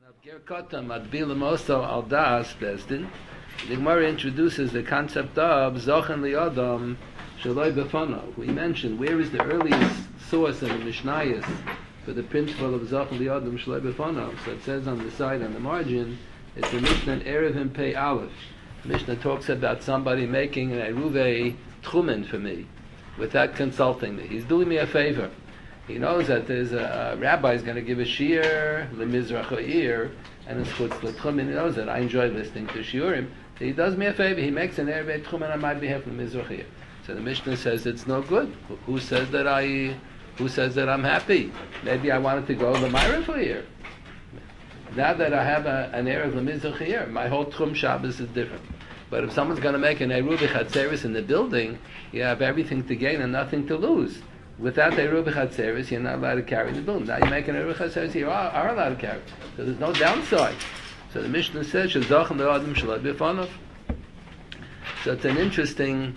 Gerkota Madbil Moso al Das Besdin. The Gemara introduces the concept of Zochen Liodom Shaloi Befano. We mentioned where is the earliest source of the Mishnayos for the principle of Zochen Liodom Shaloi Befano. So it says on the side, on the margin, it's the Mishnah in Erevim Pei Aleph. The Mishnah talks about somebody making an Eruve Tchumen for me without consulting me. He's doing me a favor. He knows that there's a rabbi is going to give a shiur lemizrach ha'ir and it's chutz l'tchumen. He knows that I enjoy listening to shiurim. So he does me a favor. He makes an erev tchumen on my behalf lemizrach ha'ir. So the Mishnah says it's no good. Who says that I'm happy? Maybe I wanted to go l'mayrav ha'ir. Now that I have an erev lemizrach ha'ir, my whole tchum Shabbos is different. But if someone's going to make an eruv chatzeris in the building, you have everything to gain and nothing to lose. Without a Eruv Chatzeris, you're not allowed to carry the boom. Now you make an Eruv Chatzeris, you are allowed to carry. So there's no downside. So the Mishnah says, "Shazochem le'adam shalai b'fanov." So it's an interesting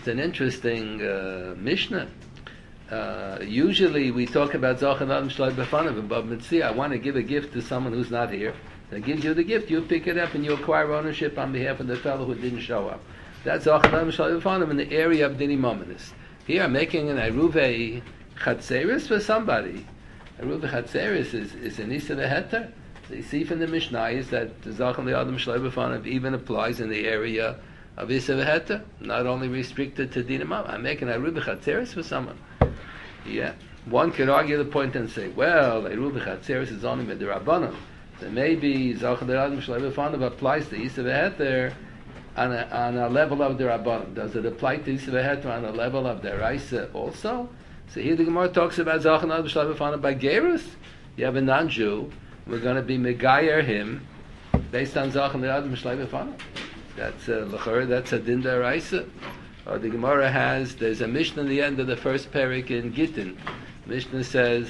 Mishnah. Usually we talk about Zochem le'adam shalai b'fanov, and Bab Mitzvah, I want to give a gift to someone who's not here. They give you the gift, you pick it up, and you acquire ownership on behalf of the fellow who didn't show up. That's Zochem le'adam shalai b'fanov in the area of Dini Mominus. Here I'm making an Eruve Chatzeris for somebody. Eruve Chatzeris is an Isa Veheter. So you see from the Mishnah is that the Zachem Le'adam Shloi B'fanav even applies in the area of Isa Veheter, not only restricted to Dinamam. I'm making an Eruve Chatzeris for someone. Yeah. One could argue the point and say, well, Eruve Chatzeris is only with the Rabbanon. So maybe Zachem Le'adam Shloi B'fanav applies to Isa Veheter on a level of the Rabbanim. Does it apply to Isa Veheter on a level of the Raisa also? So here the Gemara talks about Zachan Ad B'Shlai B'Fanav by Gerus. You have a non-Jew, we're going to be Megayer him based on Zachan Ad B'Shlai B'Fanav. That's a Din Raisa. Or the Gemara there's a Mishnah in the end of the first parak in Gittin. Mishnah says,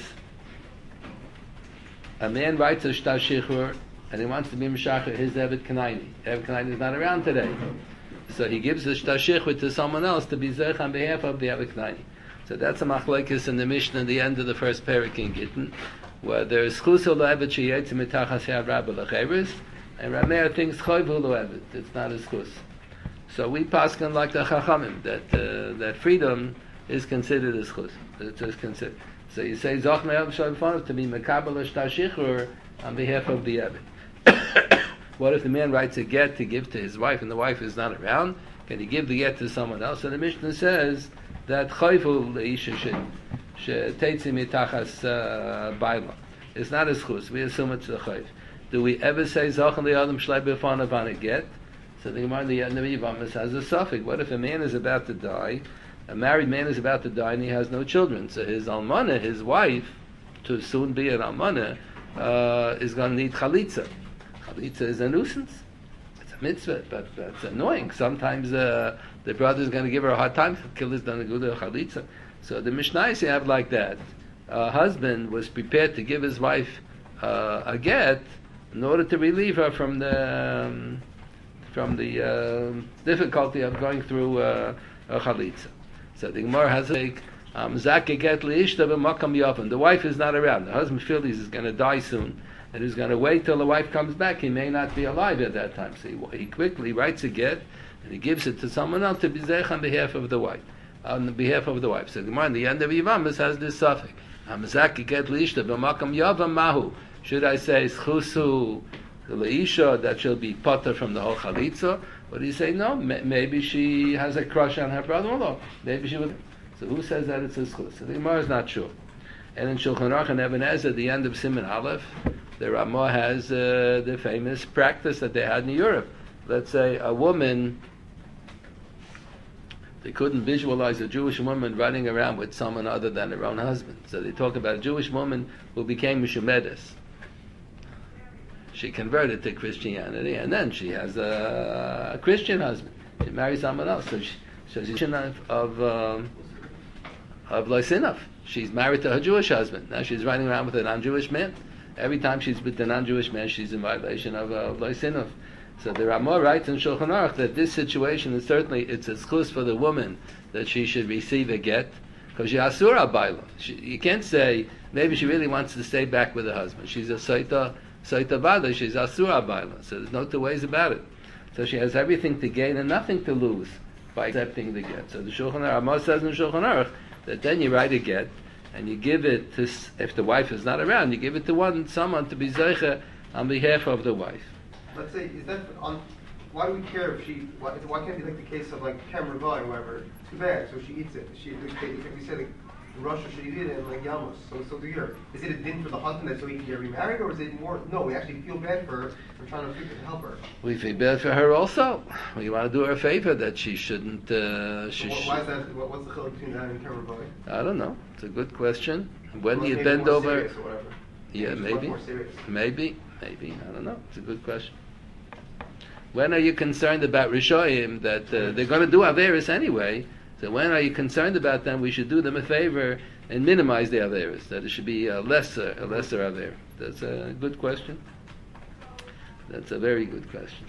a man writes a Shtar Shichur, and he wants to be Meshachar his Evet Kanaini. Evet Kanaini is not around today. So he gives the Shtashich to someone else to be Zech on behalf of the Evet Kanaini. So that's a machlekes in the Mishnah at the end of the first parak in Gittin, where there's Chusul Lo'evet Sheyetz Mitachas Yad Rabba L'Cheres, and Rameir thinks Choyvu Lo'evet. It's not his chus. So we paskin like the Chachamim, that freedom is considered as chus. It's considered. So you say Zoch Me'ev Shalifanav to be Mekabel Shtashich on behalf of the Evet. What if the man writes a get to give to his wife and the wife is not around? Can he give the get to someone else? So the Mishnah says that chayfu leisha shetetzi mitachas baila. It's not his chus. We assume it's the chayf. Do we ever say zachan le'adam shlei b'fanav on a get? So the Gemara in the Yivamis has a suffix. What if a man is about to die, a married man is about to die, and he has no children? So his almana, his wife, to soon be an almana, is going to need chalitza. Chalitza is a nuisance. It's a mitzvah, but it's annoying. Sometimes the brother is going to give her a hard time. The killer's going to go to chalitza. So the Mishnayos you have like that. A husband was prepared to give his wife a get in order to relieve her from the difficulty of going through a chalitza. So the Gemara has a the wife is not around. The husband feels he's going to die soon, and he's going to wait till the wife comes back. He may not be alive at that time. So he quickly writes a get, and he gives it to someone else to be zech on behalf of the wife. So the Gemara in the end of Yivamis has this suffix. Should I say schusu leisha that she'll be potter from the whole chalitza? Or do you say no? Maybe she has a crush on her brother-in-law. Maybe she would. So who says that it's a schus? So the Gemara is not sure. And in Shulchan Aruch and Even Ezer, at the end of Siman Aleph, the Ramah has the famous practice that they had in Europe. Let's say a woman, they couldn't visualize a Jewish woman running around with someone other than her own husband. So they talk about a Jewish woman who became Mishumedes. She converted to Christianity, and then she has a Christian husband. She marries someone else. So she's of Lysinov. She's married to her Jewish husband. Now she's running around with a non-Jewish man. Every time she's with the non-Jewish man, she's in violation of Lysinov. So the Ramah writes in Shulchan Aruch that this situation is certainly it's a schus for the woman that she should receive a get because she asura baila. You can't say maybe she really wants to stay back with her husband. She's a saita So itavada, she's asura baila. So there's no two ways about it. So she has everything to gain and nothing to lose by accepting the get. So the Shulchan Aruch, Amos says in the Shulchan Aruch that then you write a get and you give it to, if the wife is not around, you give it to someone to be zeicha on behalf of the wife. Let's say, is that on? Why do we care if she? Why can't it be like the case of like Kem Ravai or whatever? Too bad. So she eats it. We say like Russia should eat it and like Yamos. So do you? Is it a din for the husband that so he can get remarried, or is it more? No, we actually feel bad for her. We're trying to help her. We feel bad for her also. We want to do her a favor that she shouldn't. Why is that? What's the chiluk between that and Kem Ravai? I don't know. It's a good question. When do you bend over? Yeah, maybe. I don't know. It's a good question. When are you concerned about Rishoyim that they're going to do Averis anyway? So when are you concerned about them? We should do them a favor and minimize the Averis. That it should be a lesser Aver. That's a good question. That's a very good question.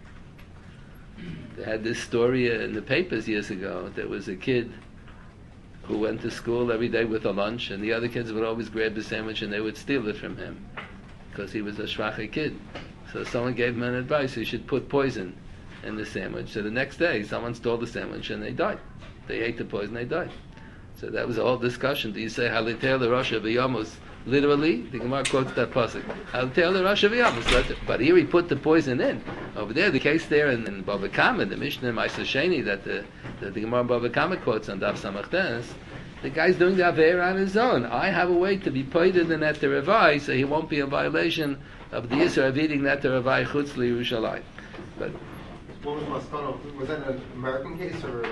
They had this story in the papers years ago. There was a kid who went to school every day with a lunch, and the other kids would always grab the sandwich and they would steal it from him because he was a shvacha kid. So someone gave him an advice: he should put poison in the sandwich. So the next day, someone stole the sandwich and they died. They ate the poison, they died. So that was a whole discussion. Do you say Halitel the Rasha v'Yamos? Literally, the Gemara quotes that pasuk. Halitel the Rasha v'Yamos. But here he put the poison in. Over there, the case there in Bava Kama, the Mishnah Ma'aser Sheni that the Gemara in Bava Kama quotes on Daf Samach Tes, the guy's doing the Aveira on his own. I have a way to be pointed in that Revai, so he won't be in violation of the Yisra of eating that Revai Chutz Yerushalayim. But what was Maskana? Was that an American case or?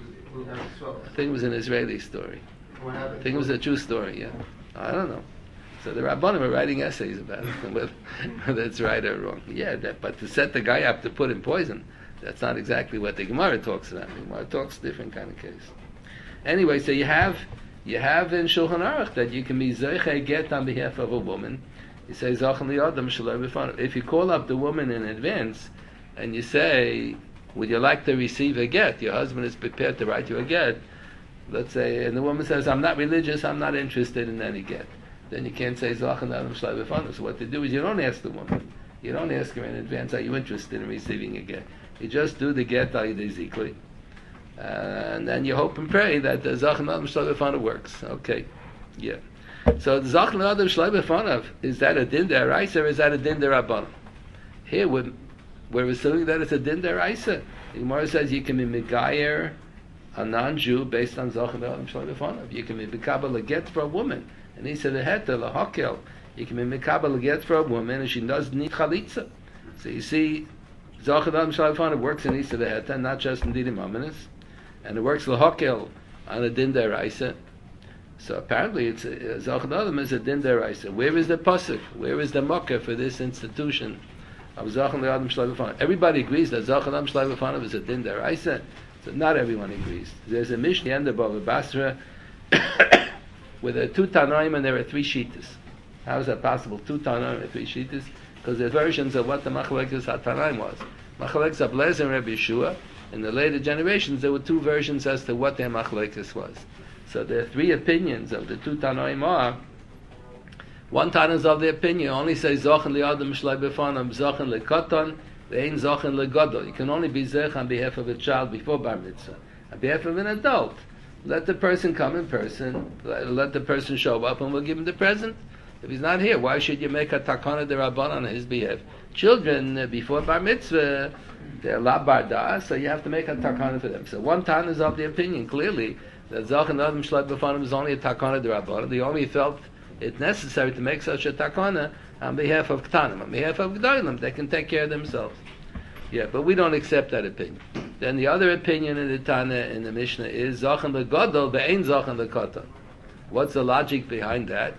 I think it was an Israeli story. What happened? I think it was a true story. Yeah, I don't know. So the Rabbanim are writing essays about it, whether it's right or wrong. Yeah, but to set the guy up to put in poison, that's not exactly what the Gemara talks about. The Gemara talks a different kind of case. Anyway, so you have in Shulchan Aruch that you can be zeicha get on behalf of a woman. You say zachan liyadam shaloi b'fanav. If you call up the woman in advance and you say, would you like to receive a get? Your husband is prepared to write you a get. Let's say, and the woman says, I'm not religious, I'm not interested in any get. Then you can't say zachan liyadam shaloi b'fanav. So what to do is you don't ask the woman. You don't ask her in advance, are you interested in receiving a get? You just do the get al yedei zikli. And then you hope and pray that the zachan liyadam shaloi b'fanav works. Okay. Yeah. So the zachan liyadam shaloi b'fanav, is that a din deraisa or is that a din derabbanan? Here we're assuming that it's a din deraisa. The Gemara says you can be megayer a non-Jew based on zachan liyadam shaloi b'fanav. You can be mekabel a get for a woman, and he said the heter lahakel. You can be mekabel a get for a woman, and she does need chalitza. So you see, zachan liyadam shaloi b'fanav works in Isa the heter, not just in dinim aminis, and it works lahakel on a din deraisa. So apparently, it's zachan liyadam is a din deraisa. Where is the pasuk? Where is the makkah for this institution of zachan liyadam shaloi b'fanav? Everybody agrees that zachan liyadam shaloi b'fanav is a din deraisa. So not everyone agrees. There's a Mishnah end of Bava Basra with there are 2 Tanoim and there are 3 Shittas. How is that possible? 2 Tanoim and 3 Shittas? Because there's versions of what the Machalekes HaTanoim was. Machalekes HaBlezer and Rabbi Yeshua. In the later generations, there were 2 versions as to what their Machalekes was. So there are 3 opinions of the 2 Tanoim are. One Tana is of the opinion, only says Zachan liyadam shaloi b'fanav, Zachan lekatan, ve'ein Zachan legadol. You can only be zech on behalf of a child before bar mitzvah. On behalf of an adult, let the person come in person, let the person show up, and we'll give him the present. If he's not here, why should you make a takana derabban on his behalf? Children, before bar mitzvah, they're la barda, so you have to make a takana for them. So one Tana is of the opinion, clearly, that Zachan liyadam shaloi b'fanav is only a takana derabban. They only felt it's necessary to make such a takana on behalf of Ktanim. On behalf of G'daylim, they can take care of themselves. Yeah, but we don't accept that opinion. Then the other opinion in the Tana, in the Mishnah, is Zachan legadol ve'ein Zachan lekatan. What's the logic behind that?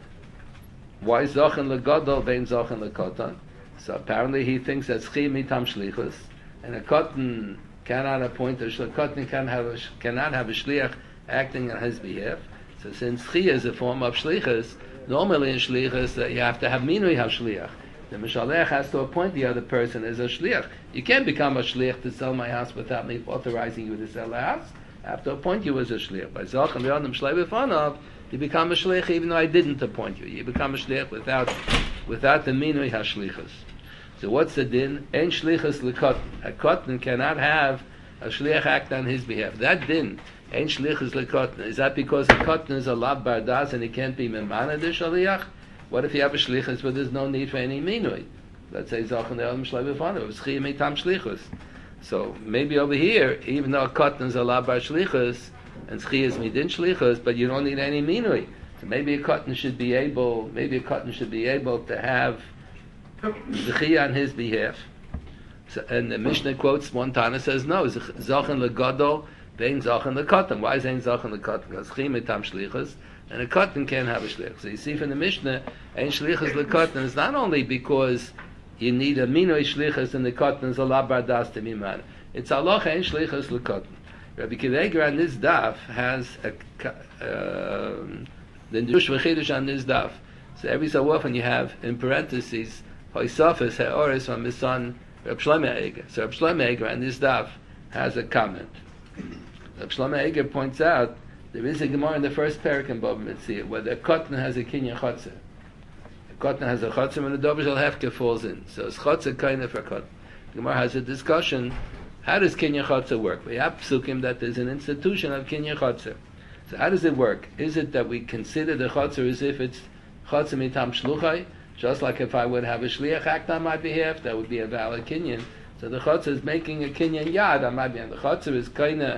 Why Zachan legadol ve'ein Zachan lekatan? So apparently he thinks that Schim mitam shlichus, and a katan cannot appoint a katan cannot have a shliach acting on his behalf. So since Schia is a form of shlichus, normally in shlichus you have to have minui hashliach. The mishalech has to appoint the other person as a shliach. You can't become a shliach to sell my house without me authorizing you to sell the house. I have to appoint you as a shliach. By zachan liyadam shaloi b'fanav, you become a shliach even though I didn't appoint you. You become a shliach without without the minui hashlichus. So what's the din? Ein shlichus lekotn. A kotn cannot have a shliach act on his behalf. That din, ein shlichus lekotn, is that because a kotn is a lav bardas and he can't be memana de shaliach? What if you have a shlichus where there's no need for any minui? Let's say Zachan Elam Shlai B'Fanav, Schiyah Meitam Shlichus. So maybe over here, even though a kotn is a lav bar shlichus and Schiyah is midin shlichus, but you don't need any minui. So maybe a kotn should be able to have Schiyah on his behalf. So, and the Mishnah quotes one Tana says no, Zachan legadol, vein Zachan lekotn. Why is ein Zachan lekotn? Because Schiyah Meitam Shlichus, and a kotn can't have a shliach. So you see from the Mishnah, ein shlichus lekotn is not only because you need a minoi shlichus and the kotn is a lav bardas to miman. It's halacha ein shlichus lekotn. Rabbi Kiva on this daf has the Drush v'chidush on this daf. So every so often you have in parentheses hoisafis ha'oris from his son Reb Shlomo Eiger. So Reb Shlomo Eiger on this daf has a comment. Reb Shlomo Eiger points out there is a Gemara in the first parak in Bava Metzia where the kotn has a kinyan chotzer. Kotn has a chotzer when the dober shel hefker falls in. So it's chotzer kind of for kotn. The Gemara has a discussion. How does kinyan chotzer work? We have psukim that there's an institution of kinyan chotzer. So how does it work? Is it that we consider the chotzer as if it's chotzer mitam shluchai? Just like if I would have a shliach act on my behalf, that would be a valid kinyan. So the chotzer is making a kinyan yad on my behalf. The chotzer is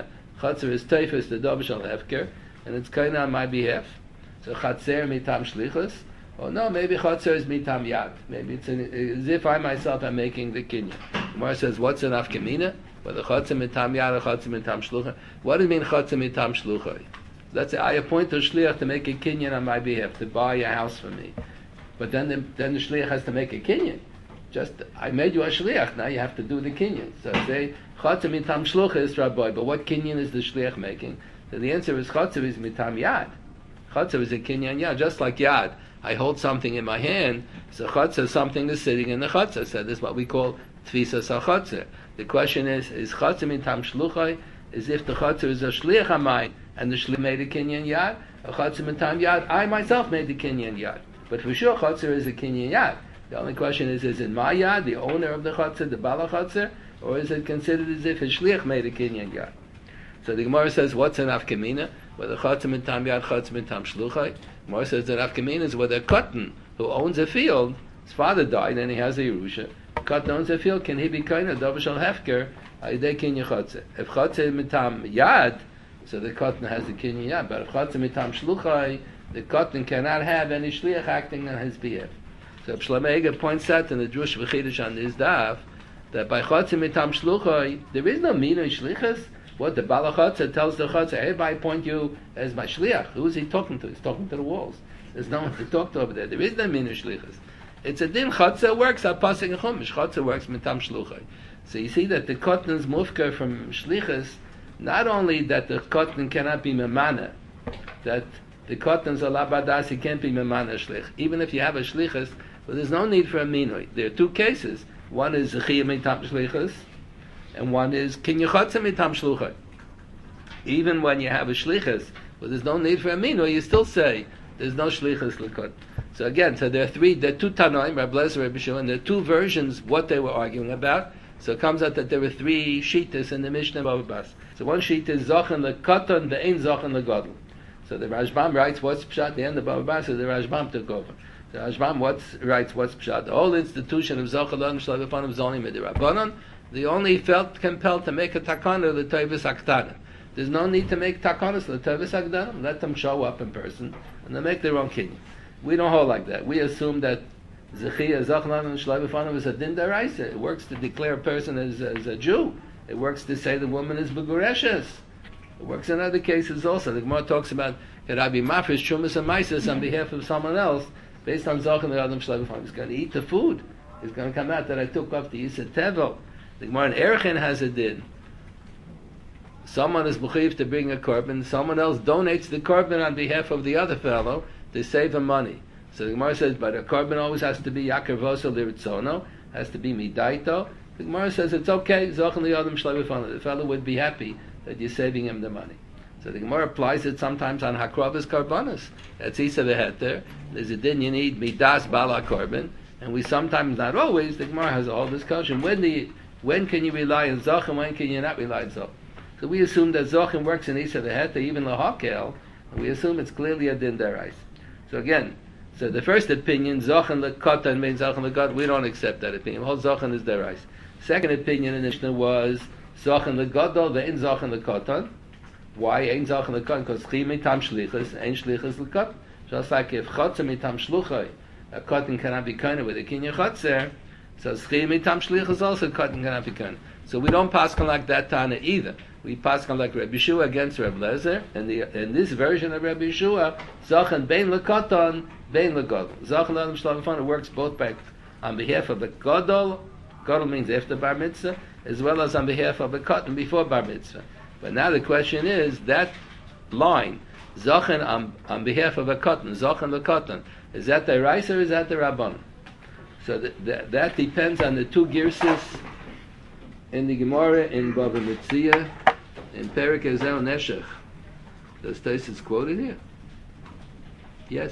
teifus the dober shel hefker, and it's kinyan on my behalf. So chatzer mitam shlichus. Oh no, maybe chotzer is mitam yad. Maybe it's as if I myself am making the kinyan. Gemara says, what's an afkamina? Whether chotzer mitam yad or chotzer mitam shluchai. What does it mean chotzer mitam shluchai? Let's say I appoint a shliach to make a kinyan on my behalf, to buy a house for me. But then the shliach has to make a kinyan. Just, I made you a shliach, now you have to do the kinyan. So I say, chotzer mitam shluchai is rabbi, but what kinyan is the shliach making? So the answer is chotzer is mitam yad. Chotzer is a kinyan yad, just like yad. I hold something in my hand, so chotzer is something that's sitting in the chotzer. So this is what we call tfisas ha-chotzer. The question is chotzer mitam shluchai, as if the chotzer is a shliach of mine, and the shliach made a kinyan yad, a chotzer mitam yad, I myself made the kinyan yad. But for sure, chotzer is a kinyan yad. The only question is it my yad, the owner of the chotzer, the bala chotzer, or is it considered as if his shliach made a kinyan yad? So the Gemara says, what's an afkamina? Whether chotzer mitam yad, chotzer mitam shluchai. Gemara says that afkamina is whether a kotn who owns a field, his father died and he has a yerusha. Kotn owns a field, can he be kind of dover shel hefker? Ayidei kinyan chotzer. If chotzer mitam yad, so the kotn has the kinyan yad. But if chotzer mitam shluchai, the kotn cannot have any shliach acting on his behalf. So Shlomo Eiger points out in the Drush v'chidush on this daf that by chotzer mitam shluchai there is no minui shlichus. What the bala chotzer tells the chotzer, hey, I appoint you as my shliach. Who is he talking to? He's talking to the walls. There's no one to talk to over there. There is no minui shlichus. It's a din chotzer works at pasuk chumash. Chotzer works mitam shluchai. So you see that the kotn's mufker from shlichus, not only that the kotn cannot be memana, that the kotn's a labadas, he can't be memana shlich. Even if you have a shlichus, but there's no need for a minui. There are two cases. One is zechiyah mitam shlichus, and one is kinyan chotzer mitam shluchai. Even when you have a shlichus, but there's no need for a minui, you still say there's no shlichus lekot. So again, there are two Tanoim, Rabbi Lezer, Rabbi Shimon, and there are two versions what they were arguing about. So it comes out that there were three shitas in the Mishnah Bava Bas. So one sheet is Zachan lekoton, the ein Zachan legadol. So the Rashbam writes what's pshat. The end of Bava Bas, so the Rashbam took over. The Rashbam writes what's pshat. The whole institution of Zachan lekoton shel lefanim is only midirabbanon. They only felt compelled to make a takana the toivus aktanim. There's no need to make takanas the toivus aktanim. Let them show up in person and they make their own kinyan. We don't hold like that. We assume that Zechiyah Zachan and Shlai B'Fanav is a din daraisa. It works to declare a person as a Jew. It works to say the woman is begureshes. It works in other cases also. The Gemara talks about that I be mafresh chumas and maisis on behalf of someone else based on Zachan and Adam Shlai B'Fanav. He's going to eat the food. It's going to come out that I took off the Yisat Tevel. The Gemara in Erchin has a din. Someone is mechuyev to bring a korban. Someone else donates the korban on behalf of the other fellow to save him money. So the Gemara says, but a korban always has to be yakar voso liritzono, has to be midaito. The Gemara says it's okay. Zachan liyadam shlei b'fanav. The fellow would be happy that you're saving him the money. So the Gemara applies it sometimes on hakravas karbanas. That's isa v'heter. There's a din you need midas bala korban. And we sometimes, not always, the Gemara has a whole discussion. When can you rely on Zoch and when can you not rely on Zoch? So we assume that Zochim works in Isa V'Heta, even L'Hakel, and we assume it's clearly a Din Derais. So again, so the first opinion, Zochen L'Kotan means Zochen L'Kotan, we don't accept that opinion. Whole Zochen is Derais. Second opinion in the Mishnah was Zochen L'Godol, the Ein Zochen L'Kotan. Why Ein Zochen L'Kotan? Because Chi Mitam Shlichus, Ein Shlichus L'Kotan. Just like if Chotzer Mitam Shluchai, a Kotan cannot be kind with a Kinyan Chotzer, so Chi Mitam Shlichus also Kotan cannot be kind. So we don't pass on like that Tana either. We pass on like Rabbi Yeshua against Rabbi Lezer, and in this version of Rabbi Yeshua, Zochen Bein L'Kotan, Bein L'Godol. Zochen L'Adam Shlavafon, it works both back on behalf of the Godol. Godol means after Bar Mitzvah, as well as on behalf of the Kotan before Bar Mitzvah. But now the question is, that line, Zochen on behalf of a Kotan, Zochen L'Kotan, is that the Reis or is that the Rabban? So that depends on the two girses in the Gemara in Bava Metzia, in Perek Ezel Neshech. Does Tosfos quoted here? Yes.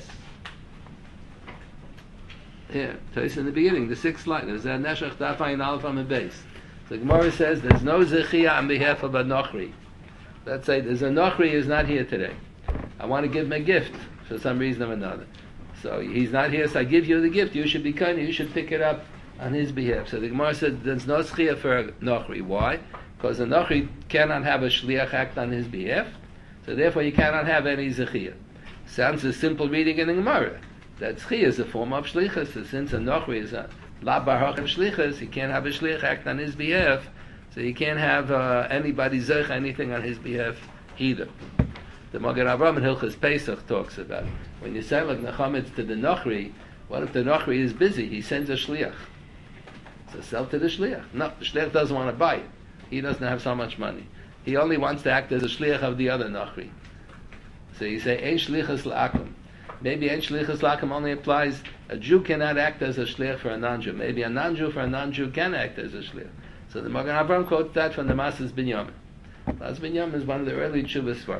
Here, Tosfos in the beginning, the sixth line. There's that Neshech Daf Ayin Aleph on the base. The Gemara says there's no Zechiyah on behalf of a Nochri. Let's say there's a Nochri who's not here today. I want to give him a gift for some reason or another. So he's not here, so I give you the gift. You should be kind. You should pick it up on his behalf. So the Gemara said there's no Zechiyah for a Nochri. Why? Because the Nochri cannot have a Shliach act on his behalf. So therefore you cannot have any Zechiyah. Sounds a simple reading in the Gemara. That Zechiyah is a form of Shlichus. So since a Nochri is a La Bar Hachem Shlichus, he can't have a Shliach act on his behalf. So he can't have anybody Zech anything on his behalf either. The Magen Avraham in Hilchos Pesach talks about it. When you send like Nechamitz to the Nochri, what if the Nochri is busy? He sends a Shliach. So sell to the Shliach. No, the Shliach doesn't want to buy it. He doesn't have so much money. He only wants to act as a Shliach of the other Nochri. So you say, Ein Shlichus L'Akum. Maybe Ein Shlichus L'Akum only applies, a Jew cannot act as a Shliach for a non-Jew. Maybe a non-Jew for a non-Jew can act as a Shliach. So the Magen Avraham quotes that from the Masas Binyamin. Masas Binyamin is one of the early Tshuvas Svarim.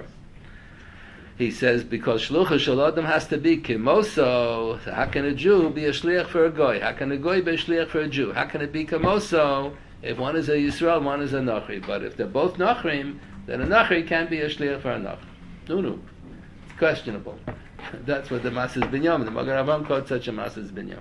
He says, because Shluchah Shel Adam has to be Kimoso, how can a Jew be a Shliach for a Goy? How can a Goy be a Shliach for a Jew? How can it be Kimoso if one is a Yisrael, one is a Nochri? But if they're both Nochrim, then a Nochri can't be a Shliach for a Nochri. No. It's questionable. That's what the Masas Binyamin, the Magen Avraham quotes such a Masas Binyamin.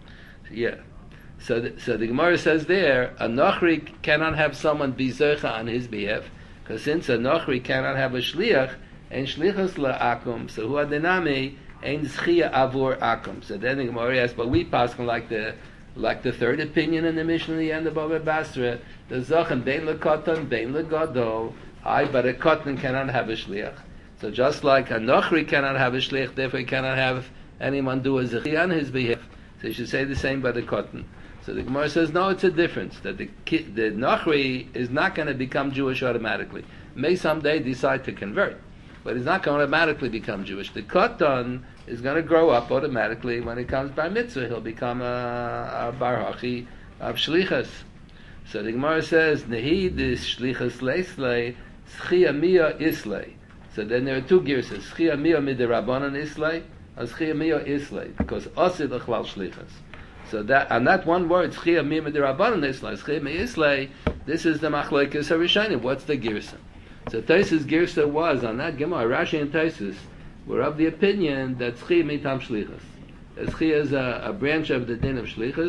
Yeah. So the Gemara says there, a Nochri cannot have someone be Zercha on his behalf, because since a Nochri cannot have a Shliach, and Shlichus La'akum, so who adenami, and Zchiyah Avur Akum. So then the Gemara asks, but we pass like the third opinion in the Mishnah in the end of Bava Basra, the Zochen Bein L'Kotan, Bein L'Godol, but a Kotan cannot have a Shliach. So just like a Nochri cannot have a Shliach, therefore he cannot have anyone do a Zechiyah on his behalf. So you should say the same by the Kotan. So the Gemara says, no, it's a difference. That the Nochri is not going to become Jewish automatically. May someday decide to convert, but he's not going to automatically become Jewish. The Kotan is going to grow up automatically. When it comes Bar Mitzvah, he'll become a Bar Hachi of Shlichus. So the Gemara says, Nehi dis Shlichus Leislei, Zchiyah Mia Islei. So then there are two girses, Zchiyah Mia Midirabanan Islei, or Zchiyah Mia Islei, because Osid L'chlal Shlichus. So that on that one word, Zchiyah Mia Midirabanan Islei, Zchiyah Mia Islei, this is the Machlokes HaRishonim. What's the girsa? So Tosfos girsa was on that Gemara. Rashi and Tosfos were of the opinion that Zchiyah Mitam Shlichus. Zchiyah is a branch of the din of Shlichus,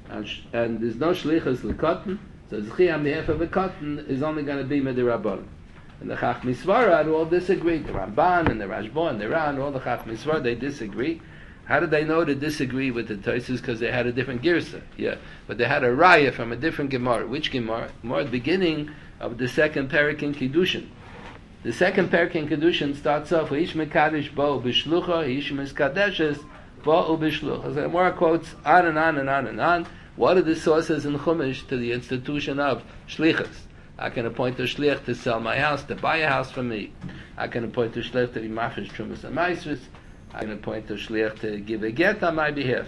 and there's no Shlichus L'Kotan, so Zchiyah on behalf of a Kotan is only going to be Midirabanan. And the Chachmei Svarad all disagree. The Ramban and the Rashba and the Ran, all the Chachmei Svarad, they disagree. How did they know to disagree with the Tosfos? Because they had a different girsa. Yeah, but they had a raya from a different Gemara. Which Gemara? More at the beginning of the second parak in Kiddushin. The second parak in Kiddushin starts off with Ish Mekadesh Bo B'Shlucha, Ish Miskadeshes Bo B'Shlucha. The Gemara quotes on and on and on and on. What are the sources in Chumash to the institution of Shlichus? I can appoint a shliach to sell my house, to buy a house for me. I can appoint a shliach to be mafish trumas and maisvis. I can appoint a shliach to give a get on my behalf.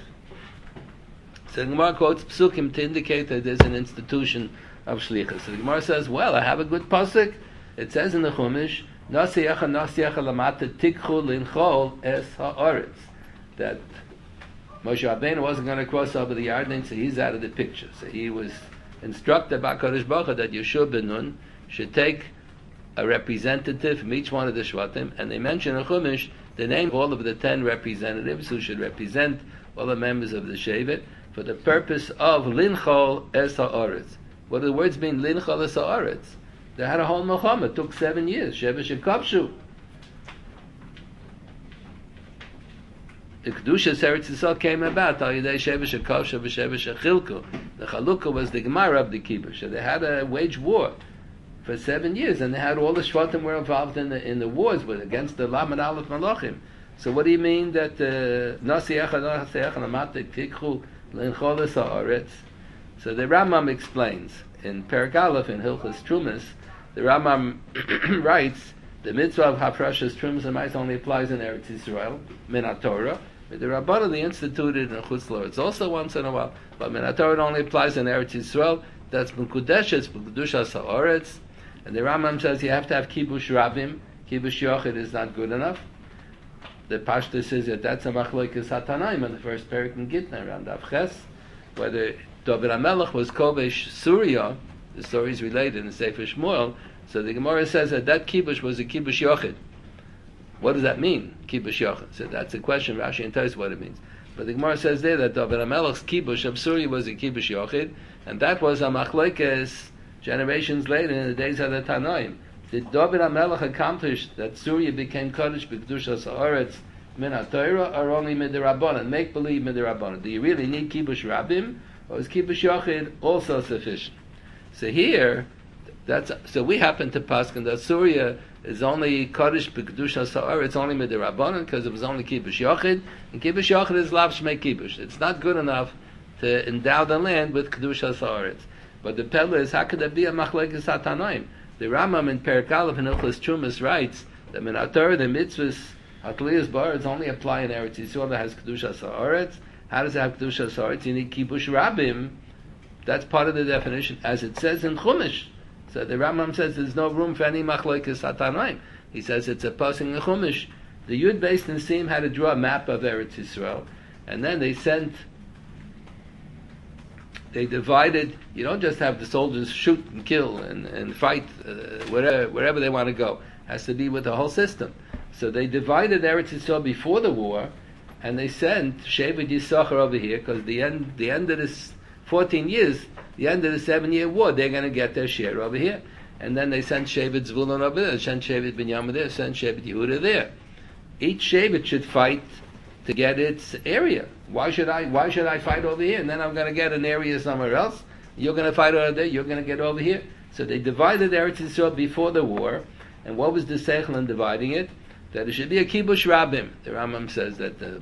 So the Gemara quotes psukim to indicate that there's an institution of shlichus. So the Gemara says, well, I have a good pasuk. It says in the Chumash, Nasiyacha lamata tikchu linchol es ha'aretz, that Moshe Rabbeinu wasn't going to cross over the Yarden, so he's out of the picture. So he was instructed by Kodesh Baruch Hu that Yeshua ben Nun should take a representative from each one of the Shvatim, and they mention in Chumash the name of all of the 10 representatives who should represent all the members of the Shevet for the purpose of Linchol Es HaOretz. What do the words mean, Linchol Es HaOretz? They had a whole Milchama. It took 7 years. Sheva Shekapshu. The Kedushas Eretz Yisrael came about Al Yidei Sheva Shekapshu v'Sheva Shechilku. The Chalukah was the Gemara of the Kibush. So they had a wage war for 7 years, and they had all the Shvatim were involved in the wars with against the Lamed Aleph Malachim. So what do you mean that Nasi Echad Nasi Echad Amatek Tikchu L'Inchol Es HaOretz? So the Rambam explains in Perek Aleph in Hilchos Trumas. The Rambam writes the mitzvah of Hafrashas Trumas and Ma'is only applies in Eretz Yisrael, Min HaTorah. But the Rabbanan they instituted in Chutz La'aretz also once in a while, but Min HaTorah only applies in Eretz Yisrael. That's B'Kudeshes, B'Kedushas HaOretz. And the Rambam says you have to have Kibush Rabim. Kibush Yochid is not good enough. The Pashto says that that's a Machlokes HaTanaim in the first Perek in Gitna around Avches, whether David HaMelech was Kovesh Surya. The story is related in Sefer Shmuel. So the Gemara says that kibush was a kibush yochid. What does that mean, kibush yochid? So that's a question. Rashi and tells what it means. But the Gemara says there that David HaMelech's kibush of Surya was a kibush yochid, and that was a machlokes generations later in the days of the Tanoim. Did David HaMelech accomplish that Surya became Kodesh b'Kedushas HaOretz min HaTorah, or only midirabbanan? Make believe midirabbanan. Do you really need kibush rabim, or is kibush yochid also sufficient? So here, so we happen to paskin that Surya is only Kodesh b'Kedushas HaOretz, it's only midirabbanan because it was only kibush yochid, and kibush yochid is lav shmei kibush. It's not good enough to endow the land with Kedushas HaOretz. But the Pella is, how could there be a machlekes hatanoim? The Rambam in Perek Aleph in Hilchos Trumas writes that Min HaTorah the mitzvahs Hatliyas Baretz only apply in Eretz Yisrael that has Kedushas HaOretz. How does it have Kedushas HaOretz? You need kibush rabim. That's part of the definition, as it says in Chumash. So the Rambam says there's no room for any machlokes hatanoim. He says it's a passing in Chumash. The Yud Beis Nisim had to draw a map of Eretz Yisrael, and then they divided. You don't just have the soldiers shoot and kill and fight wherever they want to go. It has to be with the whole system. So they divided Eretz Yisrael before the war, and they sent Shevet Yisachar over here because the end of this 14 years, the end of the 7-year war, they're going to get their share over here. And then they sent Shevet Zvulun over there, sent Shevet Binyamin there, sent Shevet Yehuda there. Each Shevet should fight to get its area. Why should I fight over here? And then I'm going to get an area somewhere else. You're going to fight over there, you're going to get over here. So they divided Eretz Yisrael before the war. And what was the seichel in dividing it? That it should be a kibush rabim. The Rambam says that the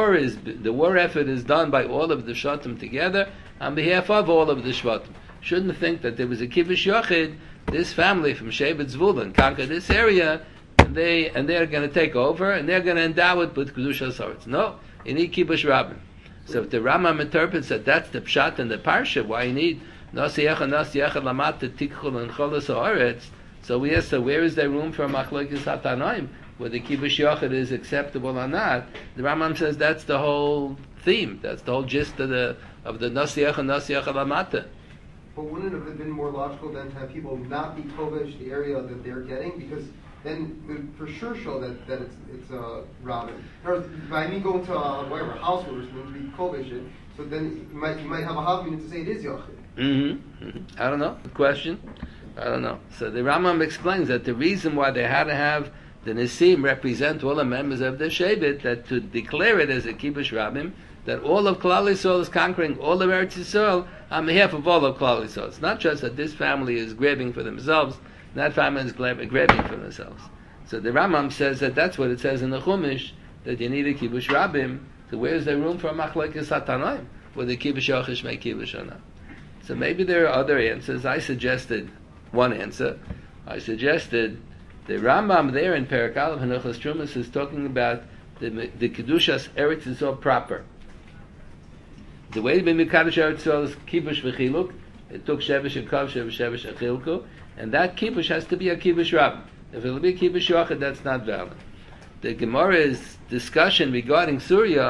war effort is done by all of the shvatim together on behalf of all of the shvatim. Shouldn't think that there was a kibush yochid. This family from Shevet Zvulun conquered this area, and they're going to take over, and they're going to endow it with kedushas haaretz. No, you need kibush rabim. So if the Rambam interprets that that's the pshat and the parsha, why you need nasi echad lamata tikchul and cholas haaretz. So we ask, so where is there room for machlokes hatanoim? Whether kibush yochid is acceptable or not? The Rambam says that's the whole theme. That's the whole gist of the nasi echad lamata. But wouldn't it have been more logical then to have people not be kovesh the area that they're getting, because then it would for sure show that it's a rabin. I mean, go into whatever house where it's going to be kovesh it, so then you might have a havmin to say it is yochid. I don't know. Good question. I don't know. So the Rambam explains that the reason why they had to have the Nisim represent all the members of the Shevet, that to declare it as a kibush rabim, that all of Klal Yisrael is conquering all of Eretz Yisrael on behalf of all of Klal Yisrael. It's not just that this family is grabbing for themselves, that family is grabbing for themselves. So the Rambam says that that's what it says in the Chumash, that you need a kibush rabim. So where's there room for a machlokes hatanoim, whether kibush yochid make kibush or not? So maybe there are other answers. I suggested one answer. I suggested the Rambam there in Perek Aleph and Hilchos Trumas is talking about the kedushas Eretz Yisrael proper. The way to be mekadosh Eretz Yisrael is kibush v'chiluk. It took shevesh and kav, shevesh and chilku, and that kibush has to be a kibush rabim. If it will be a kibush yochid, that's not valid. The Gemara's discussion regarding Surya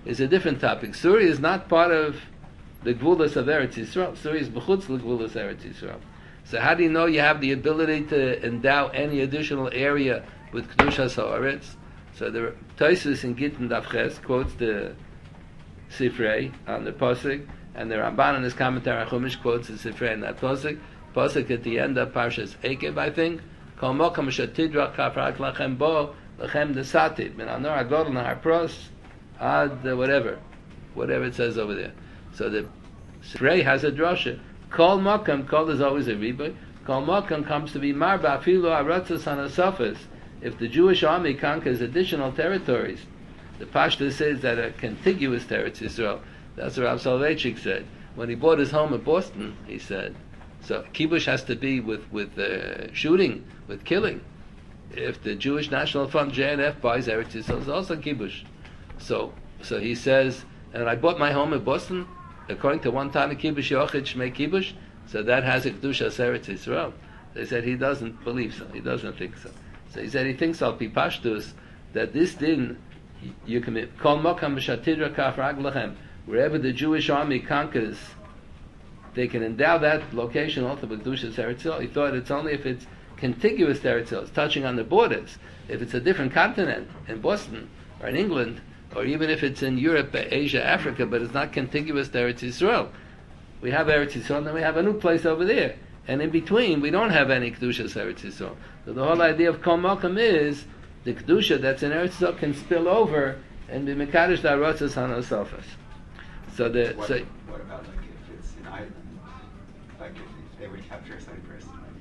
is a different topic. Suri is not part of the Gvulas of Eretz Yisrael. Suri is B'chutz l'Gvulas Eretz Yisrael. So how do you know you have the ability to endow any additional area with Kedushas Haaretz? So the Tosfos in Gittin Daf Ches quotes the Sifrei on the Pasuk, and the Ramban in his commentary on Chumash quotes the Sifrei in that Pasuk. Pasuk at the end of Parshas Ekev, I think. Kol mokom shetidra kafrak lachem bo lachem desatid min anor agodol nahar pros ad whatever it says over there. So the Sifrei has a drasha. Kol mokom, kol is always a riboy. Kol mokom comes to be marba afilu aratzos hanasofis. If the Jewish army conquers additional territories, the Pashto says that a contiguous territory Israel. That's what Rav Soloveitchik said when he bought his home in Boston. He said, so kibush has to be with shooting, with killing. If the Jewish National Fund JNF buys Eretz Yisrael, it's also kibush. So he says, and I bought my home in Boston according to one time kibush yochid shmei kibush. So that has a kedusha Eretz Yisrael. They said he doesn't believe so. He doesn't think so. So he said he thinks al pi pashtus that this din you commit kol mokam b'shatidra kaf raglachem. Wherever the Jewish army conquers, they can endow that location also with Kedushas Eretz Yisrael. He thought it's only if it's contiguous to Eretz Yisrael, it's touching on the borders. If it's a different continent, in Boston, or in England, or even if it's in Europe, Asia, Africa, but it's not contiguous to Eretz Yisrael. We have Eretz Yisrael, and then we have a new place over there. And in between, we don't have any Kedushas Eretz Yisrael. So the whole idea of Kol Mokum is, the Kedusha that's in Eretz Yisrael can spill over and be Mekadosh Da'arotzos Hanosofos. What about like if it's an island? Like if they would capture Cyprus?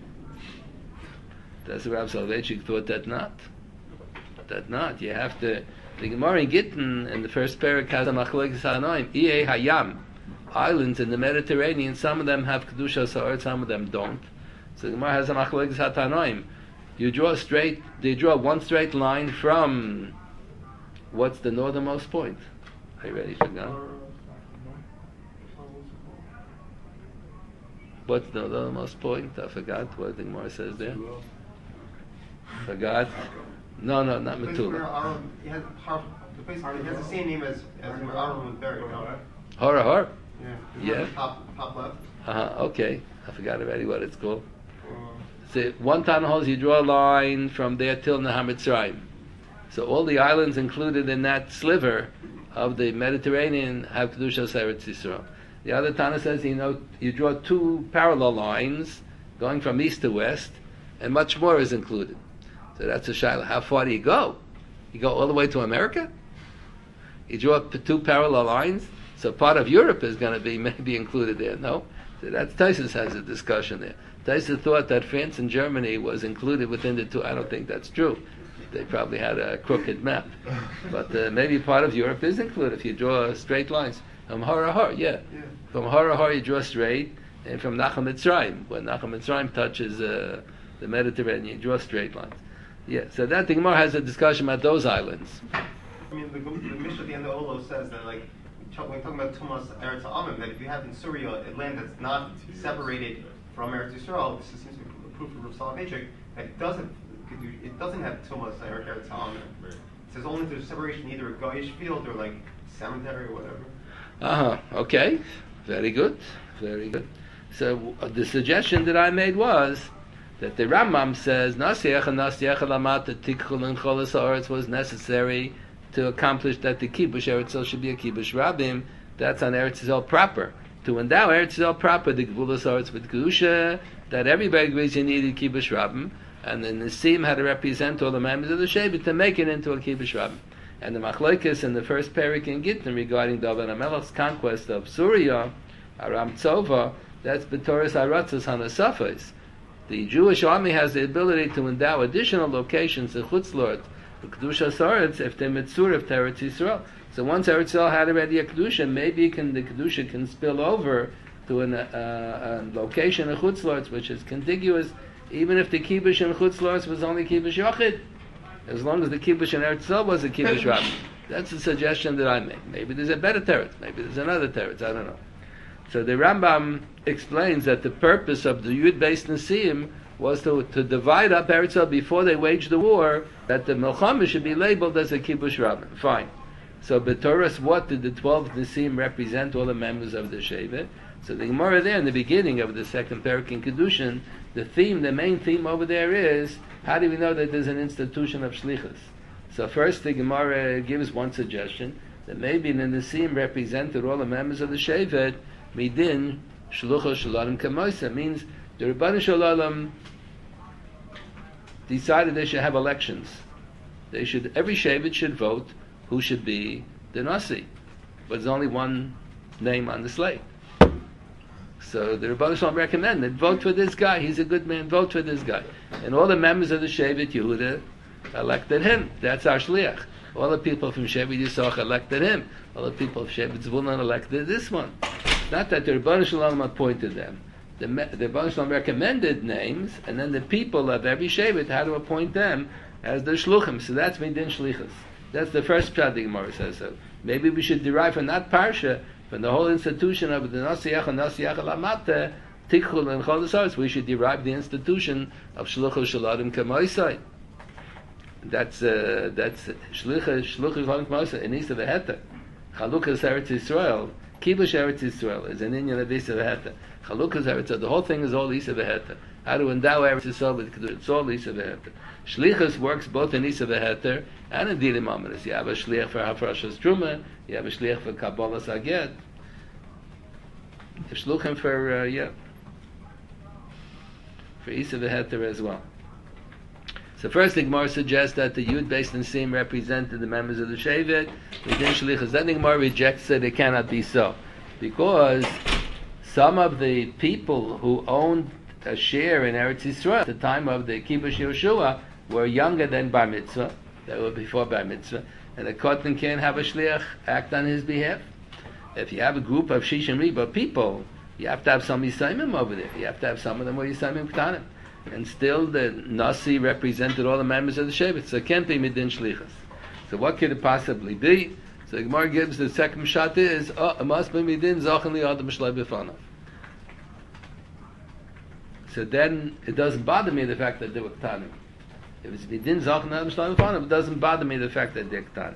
That's what Rav Soloveitchik thought that not. You have to. The Gemara in Gittin in the first parak has a machlokes hanoim. Iye hayam, islands in the Mediterranean. Some of them have kedusha sa'or, some of them don't. So the Gemara has a machlokes hanoim. They draw one straight line from what's the northernmost point? Are you ready for that? What's the northernmost point? I forgot what the Gemara says there. Forgot. No, not Metula. It has the same name as where Aaron was buried. Hor. Yeah. Top left. Okay. I forgot already what it's called. So one Tana holds you draw a line from there till Nahar Mitzrayim. So all the islands included in that sliver of the Mediterranean have Kedushas Eretz Yisrael. The other Tana says, you draw two parallel lines going from east to west, and much more is included. So that's a shaila. How far do you go? You go all the way to America? You draw two parallel lines, so part of Europe is going to be maybe included there. No? So that's Tosfos has a discussion there. Tosfos thought that France and Germany was included within the two. I don't think that's true. They probably had a crooked map. But maybe part of Europe is included if you draw straight lines. From Har, yeah. From Har you draw straight, and from Nachal Mitzrayim, when Nachal Mitzrayim touches the Mediterranean, you draw straight lines. Yeah, so that the Gemara has a discussion about those islands. I mean, the Mishnah at the end of Olo says that, like, when we're talking about Tumas Eretz Ha'amim, that if you have in Syria a land that's not separated from Eretz Yisrael, this seems to be a proof of Rav Soloveitchik, that it doesn't have Tumas Eretz Ha'amim. It says only there's separation, either a Goyish field or like cemetery or whatever. Okay. Very good. So the suggestion that I made was that the Rambam says Nasiach Lamata Tikkun and Cholas Haaretz was necessary to accomplish that the Kibush Eretz Yisrael should be a Kibush Rabim. That's on Eretz Yisrael proper. To endow Eretz Yisrael proper, the Gvulas Haaretz with Kedusha, that everybody agrees you needed Kibush Rabim, and the Nisim had to represent all the members of the Shevet to make it into a Kibush Rabim. And the Machlokes in the first parak in Gittin regarding David HaMelech's conquest of Syria, Aram Tzova, that's B'toras Haratzos Hanasafos. The Jewish army has the ability to endow additional locations in Chutzlort, the Kedusha Haaretz, if they're Mitzurah to Eretz Yisrael. So once Eretz Yisrael had already a Kedusha, maybe the Kedusha can spill over to a location in Chutzlort, which is contiguous, even if the Kibush in Chutzlort was only Kibush Yochid. As long as the Kibush in Eretz Yisrael was a Kibush Rabbi. That's a suggestion that I made. Maybe there's a better teretz. Maybe there's another teretz. I don't know. So the Rambam explains that the purpose of the Yud-based Nisim was to divide up Eretz Yisrael before they waged the war, that the Milchama should be labeled as a Kibush Rabbi. Fine. So B'Torahs, what did the 12 Nisim represent? All the members of the Shevet. So the Gemara there in the beginning of the second parak in Kedushin, the main theme over there is, how do we know that there's an institution of Shlichus? So first the Gemara gives one suggestion, that maybe the Nisim represented all the members of the Shevet, midin Shluchos Shalom Kamoisa, means the Rebbeinu Shalom decided they should have elections. Every Shevet should vote who should be the Nasi. But there's only one name on the slate. So the Rebbeinu Shalom recommended, vote for this guy, he's a good man, vote for this guy. And all the members of the Shevet Yehuda elected him. That's our Shliach. All the people from Shevet Yisach elected him. All the people of Shevet Zvulun elected this one. Not that the Rebbeinu Shalom appointed them. The Rebbeinu Shalom recommended names, and then the people of every Shevet had to appoint them as their Shluchim. So that's Midin Shlichus. That's the first pshat the Gemara says so. Maybe we should derive from that parsha, from the whole institution of the Nasiach and Nasiach Lamata, Tikkun and Chodesh, we should derive the institution of Shluchos Shaladim Kamoisai. That's Shluchos Shaladim Kamoisai in Isa Veheta. Chalukas Eretz Yisrael, Kibush Eretz Yisrael is an inyan of Isa Veheta. Chalukas Eretz, the whole thing is all Isa Veheta. How to endow Eretz Yisrael with Kedusha, it's all Isa Veheta. Shlichus works both in Isa V'Heter and in Dilim Amonis. You have a Shliach for Hafrashas Truma, you have a Shliach for Kabbalah Saget. You Shluchim for Isa V'Heter as well. So first the Gemara suggests that the Yud based in Sim represented the members of the Shevet. Within Shlichus, then the Gemara rejects that it cannot be so. Because some of the people who owned a share in Eretz Yisrael at the time of the Kibush Yehoshua were younger than Bar Mitzvah. They were before Bar Mitzvah. And a Kotten can't have a Shliach act on his behalf. If you have a group of Shishim Riba people, you have to have some Yisayimim over there. You have to have some of them were Yisayimim Ktanim. And still the Nasi represented all the members of the Shevet. So it can't be Midin Shlichus. So what could it possibly be? So the Gemara gives the second shot is, it must be Midin Zachan Li Adam Shlai B'Fanav. So then it doesn't bother me the fact that they were Ktanim. If it's Midin Zachan Li Adam Shlai B'Fanav, it doesn't bother me the fact that they're Ktanim.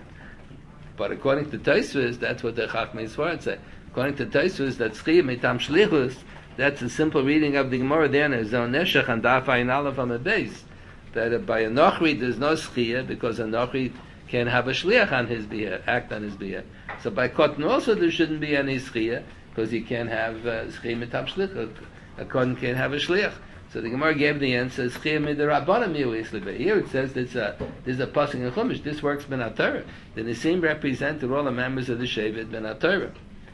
But according to Tosfos, that's what the Chachmei Sfarat say. According to Tosfos, that Schiyah Mitam Shlichus, that's a simple reading of the Gemara there in Zon Neshach and Daf Ayin Aleph on the base. That by a Nochri there's no Schiyah because a Nochri can have a Shliach on his behalf, act on his behalf. So by Kotten also there shouldn't be any Schiyah because he can't have Schiyah Mitam Shlichus. A Kotten can't have a Shliach. So the Gemara gave the answer, Schiyah Midrabanan Miuisli. But here it says there's a pasuk in Chumash. This works Ben HaTorah. The Nisim represented all the members of the Shevet Ben HaTorah.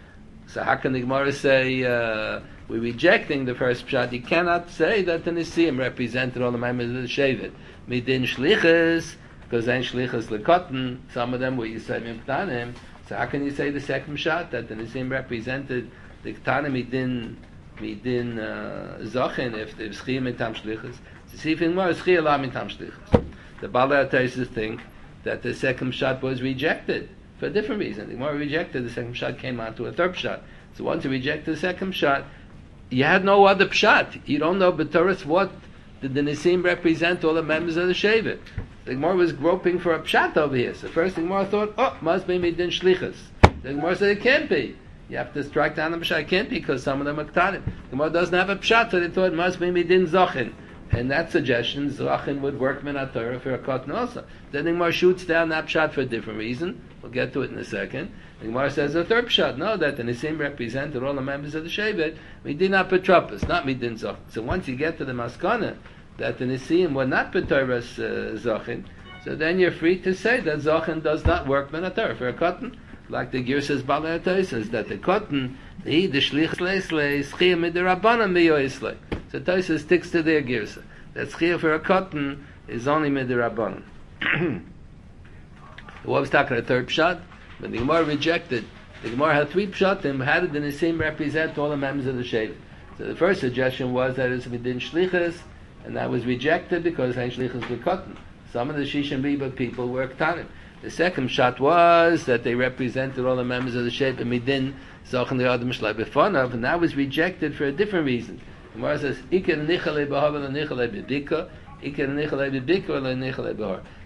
So how can the Gemara say we're rejecting the first pshat? You cannot say that the Nisim represented all the members of the Shevet. Midin Shlichus, because then Shlichus Lekotten, some of them were Yisayim Ktanim. So how can you say the second pshat that the Nisim represented the Ktanim Midin Zachin if Schiyah Mitam Shlichus? To see if in more Schiyah La Mitam Shlichus. The Balei HaTosfos think that the second pshat was rejected for a different reason. The Gemara rejected the second pshat, came on to a third pshat. So once you reject the second pshat, you had no other pshat. You don't know B'Torah what did the Nisim represent all the members of the Shevet. The Gemara was groping for a pshat over here. So first the Gemara thought, must be Midin Shlichus. The Gemara said it can't be. You have to strike down the pshat. It can't be because some of them are Ktanim. The Gemara doesn't have a pshat, so they thought it must be Midin Zachin. And that suggestion, Zachin would work Min HaTorah for a Kotten also. Then the Gemara shoots down that pshat for a different reason. We'll get to it in a second. The Gemara says the third pshat, no, that the Nisim represented all the members of the Shevet, Midin HaPetropos, not Midin Zachin. So once you get to the Maskana, that the Nisim were not B'Torah's Zachin, so then you're free to say that Zachin does not work Min HaTorah for a Kotten. Like the Gir says, Balei HaTosfos, that the Kotten, the Shlich Leislei, Schiyah Midrabanan Miyoislei. So Tosfos sticks to their Girsa. That Schiyah for a Kotten is only Midrabanan. What was talking about the third pshat? When the Gemara rejected, the Gemara had three pshatim. How did the Nisim represent all the members of the Shevet? So the first suggestion was that it's Midin Shlichus, and that was rejected because Ein Shlichus were Kotten. Some of the Shishim Riba people were Ktanim. The second pshat was that they represented all the members of the Shevet Midin Zachan Li Adam Shlai B'Fanav, and that was rejected for a different reason. The Gemara says, Iker Nichalei B'Hav Nichale B'Bika, Iker Nichalei B'Bika Nichale B'Har.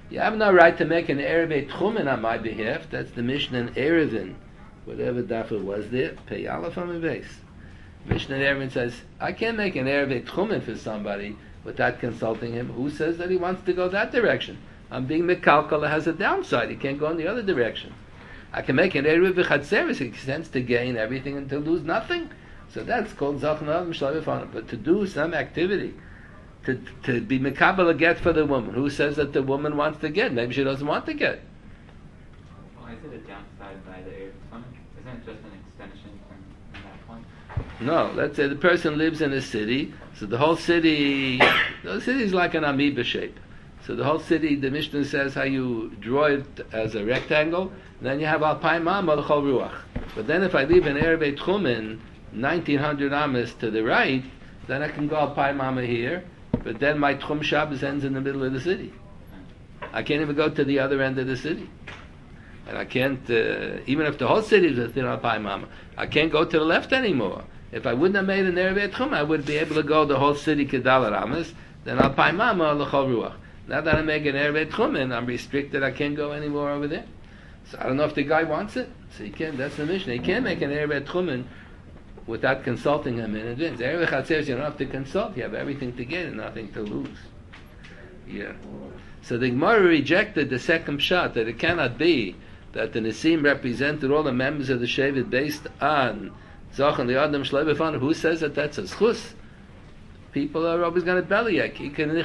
You have no right to make an Erev Tchumen on my behalf. That's the Mishnah in Erevin, whatever daf it was there. Pay Aleph on the base. Mishnah in Erevin says, I can't make an Erev Tchumen for somebody without consulting him. Who says that he wants to go that direction? I'm being Mekalkal has a downside. He can't go in the other direction. I can make an Erev V'Chatzeres. It stands to gain everything and to lose nothing. So that's called Zachan Adam Shlai B'Fanav. But to do some activity, to be Mekabel a get for the woman, who says that the woman wants to get? Maybe she doesn't want to get. Well, is it a downside by the Erev Tchumen? Isn't it just an extension from that point? No, let's say the person lives in a city, so the whole city is like an amoeba shape. So the whole city, the Mishnah says how you draw it as a rectangle, and then you have Alpay Mama L'chol Ruach. But then if I leave an Erev Tchumen 1900 amas to the right, then I can go Alpay Mama here, but then my Tchum Shabbos ends in the middle of the city. I can't even go to the other end of the city. And I can't, even if the whole city is within Alpay Mama, I can't go to the left anymore. If I wouldn't have made an Erev Tchum, I would be able to go the whole city Kedal Amas, then Alpay Mama L'chol Ruach. Now that I make an Erev Tchumen, I'm restricted, I can't go anymore over there. So I don't know if the guy wants it. So he can't, that's the Mishnah. He can't make an Erev Tchumen without consulting him in advance. Erev Chatzeres, you don't have to consult, you have everything to get and nothing to lose. Yeah. So the Gemara rejected the second shot, that it cannot be that the Nisim represented all the members of the Shevet based on Zachan Li'adam Shlai B'Fanav. Who says that that's a schus? People are always going to bellyache. It can't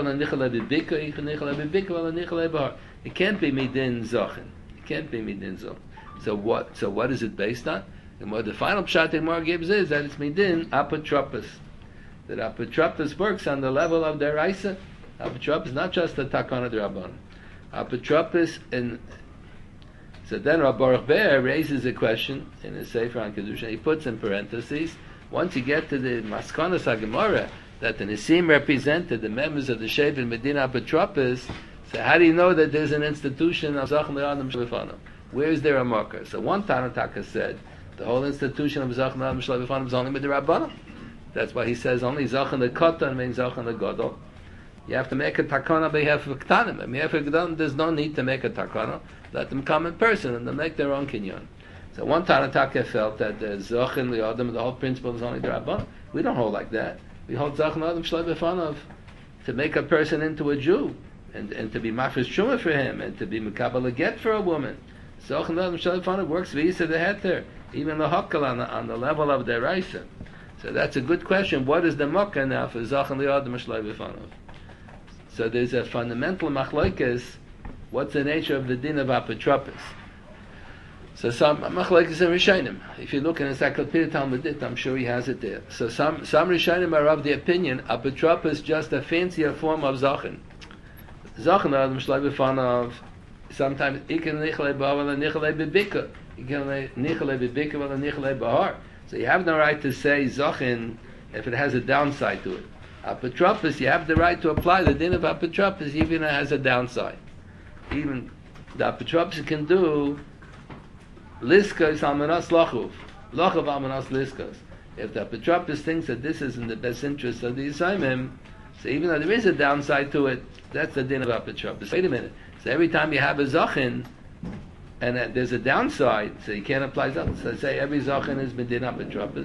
be midin zachin. It can't be midin zachin. So what is it based on? And what the final pshat in Mar gives is that it's midin apotropos. That apotropos works on the level of their Isa. Apotropos is not just the takana d'Rabbanan. Apotropos, and so then Rabbi Baruch Ber raises a question in his Sefer on Kedusha. He puts in parentheses, once you get to the Maskonos HaGemara, that the Nisim represented the members of the Shevet Medina Apotropos, so how do you know that there's an institution of Zachan L'Adam Shlai B'Fanav? Where is there a marker? So one Tanataka said, the whole institution of Zachan L'Adam Shlai B'Fanav is only Midirabbanan. That's why he says only Zachan L'Katan means Zachan L'Gadol. You have to make a takana behalf of Ktanim. And behalf of Ktanim, there's no need to make a takana. Let them come in person and they'll make their own kinyan. So one Tanataka felt that the Zachan L'Adam, the whole principle is only D'Rabbanan. We don't hold like that. We hold Zachan L'Adam Shlai B'Fanav to make a person into a Jew, and to be mafresh truma for him, and to be mekabel a get for a woman. Zachan L'Adam Shlai B'Fanav works v'isa the heter, even the hakal on the level of their Raisa. So that's a good question. What is the makkah now for Zachan L'Adam Shlai B'Fanav? So there's a fundamental machlokes. What's the nature of the din of apotropos? So some machlokes in Rishonim. If you look in Encyclopedia Talmudit, I'm sure he has it there. So some Rishonim are of the opinion apotropos is just a fancier form of zachin. Zachin L'Adam Shlai B'Fanav. Sometimes ikan nichalei b'har and nichalei b'bika. Ikan nichalei b'bika and nichalei b'har. So you have no right to say zachin if it has a downside to it. Apotropos, you have the right to apply the din of apotropos even if it has a downside. Even the apotropos can do liskas almanas lachuv almanas liskas. If the apotropos thinks that this is in the best interest of the Yisraelim, so even though there is a downside to it, that's the din of apotropos. Wait a minute. So every time you have a zachin and there's a downside, so you can't apply zachin. So say every zachin is medin apotropos.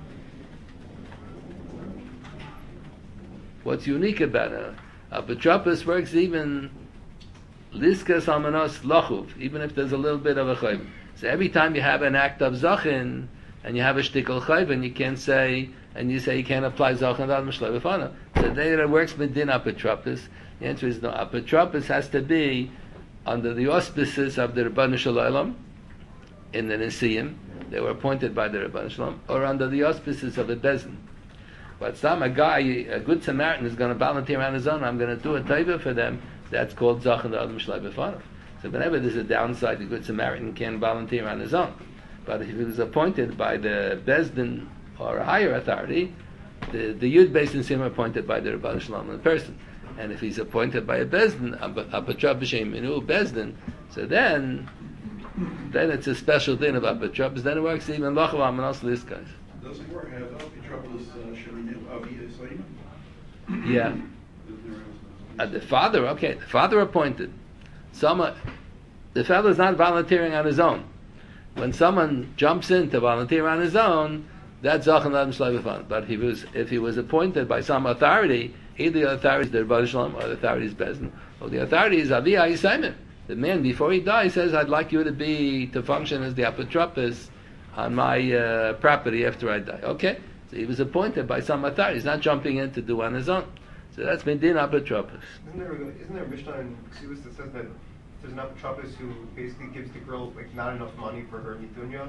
What's unique about it? Apotropos works even liskas almanas lachuv, even if there's a little bit of a chayv. So every time you have an act of zachin and you have a shtickle chayv, and you can't say, and you say you can't apply zachin L'Adam Shlai B'Fanav. So there it works medin apotropos. The answer is no. Apotropos has to be under the auspices of the Rebbeinu Shalom in the Nesiim. They were appointed by the Rebbeinu Shalom, or under the auspices of the Bezdin. But some a guy, a good Samaritan, is going to volunteer on his own. I'm going to do a taiva for them. That's called Zachan L'Adam Shlai B'Fanav. So whenever there's a downside, the good Samaritan can volunteer on his own. But if he was appointed by the Bezdin or a higher authority, the Yud Beis Nisim are appointed by the Rebbeinu Shalom in person. And if he's appointed by a Bezdin, apotropos minu Bezdin, so then it's a special din of apotropos. Then it works even lachav almanas liskas. Doesn't work. Have apotropos sheminu aviyah. Yeah. The father appointed. The fellow is not volunteering on his own. When someone jumps in to volunteer on his own, that's Zachan L'Adam Shlai B'Fanav. But if he was appointed by some authority, either the authority is the Rebbeinu Shalom or the authority is Bezdin, or the authority is Avi Ayisaimim. The man, before he dies, says, I'd like you to function as the apotropos on my property after I die. Okay? So he was appointed by some authority. He's not jumping in to do on his own. So that's Medin apotropos. Isn't there a Mishnah in Ksubis that says that there's an apotropos who basically gives the girl like not enough money for her nitunya,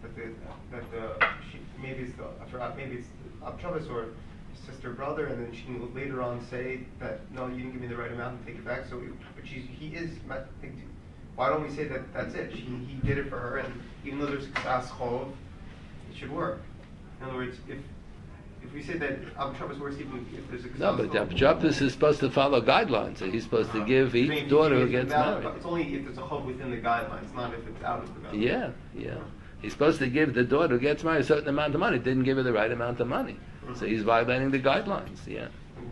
maybe it's the apotropos or sister brother, and then she can later on say that no, you didn't give me the right amount and take it back. So, why don't we say that that's it? He did it for her, and even though there's ksas chov, it should work. In other words, if we say that apotropos works even if there's a ksas no, but the apotropos is supposed to follow guidelines. So he's supposed to give each daughter who gets married. It's only if there's a chov within the guidelines, not if it's out of the guidelines. Yeah. He's supposed to give the daughter who gets married a certain amount of money. Didn't give her the right amount of money. So he's violating the guidelines, yeah.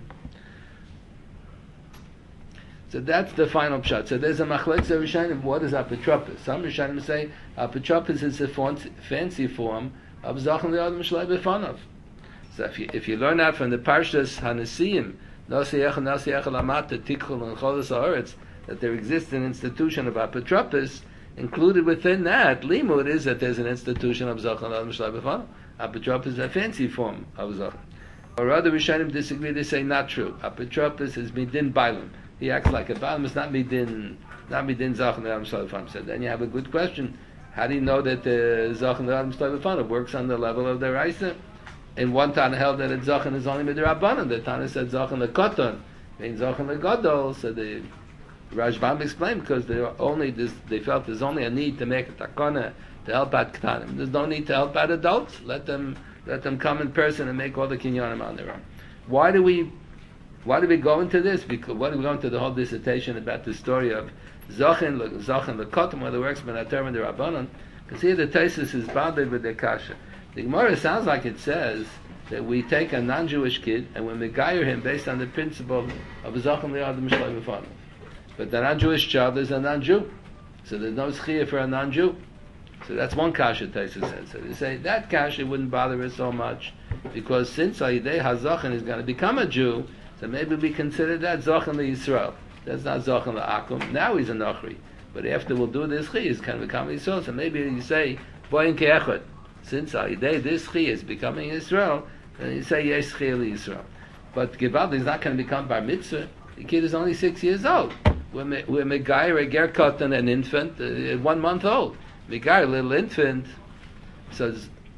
So that's the final pshat. So there's a machlekes Rishonim. What is apotropos? Some Rishonim say apotropos is a fancy form of Zachan L'Adam Shlai B'Fanav. So if you learn that from the Parshas Hanesiim, Nasiach Lamata Tikkun and Cholos Haaretz, that there exists an institution of apotropos, included within that limud is that there's an institution of Zachan L'Adam Shlai B'Fanav. Apotropos is a fancy form of Zachan. Or other Rishonim disagree, they say not true. Apotropos is midin bailam. He acts like a bailam, it's not midin Zachan L'Adam Shlai B'Fanav. So then you have a good question. How do you know that the Zachan L'Adam Shlai B'Fanav works on the level of the Raisa? In one Tana held that Zachan is only midrabanan. The Tana said Zachan L'Koton, means Zachan L'Gadol. So the Rashbam explained because they felt there's only a need to make a takana to help out ketanim. There's no need to help out adults. Let them come in person and make all the kinyanim on their own. Why do we go into this? Because why do we go into the whole dissertation about the story of Zachan L'Koton, where the works ben Ater and the Rabbanon? Because here the Taisus is bothered with the kasha. The Gemara sounds like it says that we take a non-Jewish kid and we megayer him based on the principle of Zachan L'Adam Shlai B'Fanav. But the non-Jewish child is a non-Jew, so there's no schiyah for a non-Jew. So that's one kasha Taisa says. So they say that kasha wouldn't bother us so much because since Ayidei HaZachan is going to become a Jew, so maybe we consider that Zachan L'Yisrael. That's not Zachan L'Akum. Now he's a Nochri, but after we'll do this chiyah, he's going to become Yisrael. So maybe you say Boyin Ke'echad. Since Ayidei this chiyah is becoming Yisrael, then you say Yesh chiyah L'Yisrael. But Gevald is not going to become Bar Mitzvah. The kid is only 6 years old. We're megayer a ger katan, an infant, 1 month old. Megayer a little infant. So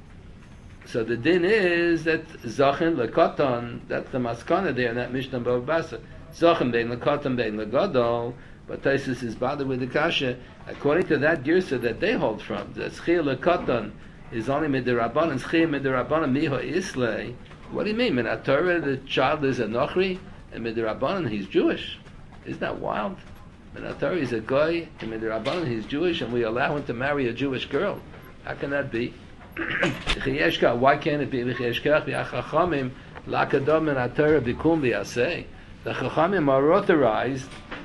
the din is that Zachan L'Koton, that's the maskana there in that Mishnah Bava Basra. Zachan bein L'Koton bein L'Gadol, but Taisus is bothered with the kasha. According to that girsa that they hold from, that Schiyah L'Koton is only midirabanan, Schiyah midirabanan miho islay. What do you mean? In a Torah, the child is a Nochri, and midirabanan he's Jewish. Isn't that wild? In Torah he's a guy, and midirabanan he's Jewish, and we allow him to marry a Jewish girl. How can that be? Why can't it be? The Chachamim are authorized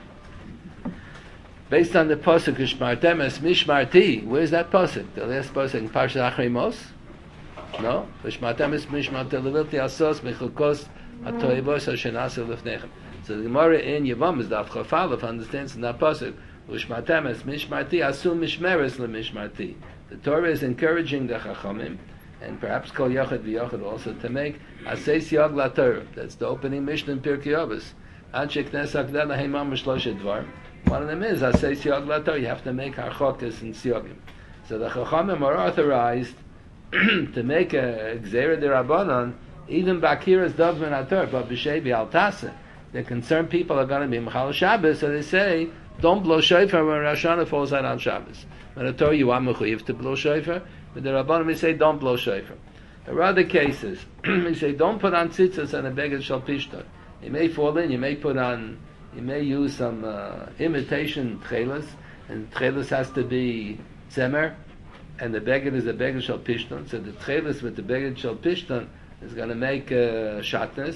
based on the pasuk Shmartem es Mishmarti. Where's that pasuk? The last pasuk in Parshat Achrei Mos? No. Shmartem es Mishmarti levilti asos mechukos hatoivos hashenasu lefnechem. So the Gemara in Yevamos Daf Chaf Aleph understands in that pasuk Shmartem es Mishmarti asu mishmeres lemishmarti. The Torah is encouraging the Chachamim, and perhaps Kol Yochad V'Yochad also, to make Asay Siyag LaTorah. That's the opening Mishnah in Pirkei Avos. Ad Sheknes Akdeh Lahemam B'Shloshet Dvar. One of them is Asay Siyag LaTorah. You have to make Harchokas and Siyagim. So the Chachamim are authorized to make a Gzeira D'Rabbanan, even Bakiras Dov Ben HaTorah, but B'Shei B'Altasa. The concerned people are going to be Mechal Shabbos, so they say, don't blow shofar when Rosh Hashanah falls out on Shabbos. When I Torah you are mechuyev to blow shofar, but the Rabbanim we say don't blow shofar. There are other cases. We say don't put on tzitzis and a beged shel pishtot. You may fall in. You may use some imitation tchelas, and tchelas has to be tzemer, and the beged is a beged shel pishtot. So the tchelas with the beged shel pishtot is going to make shatnez.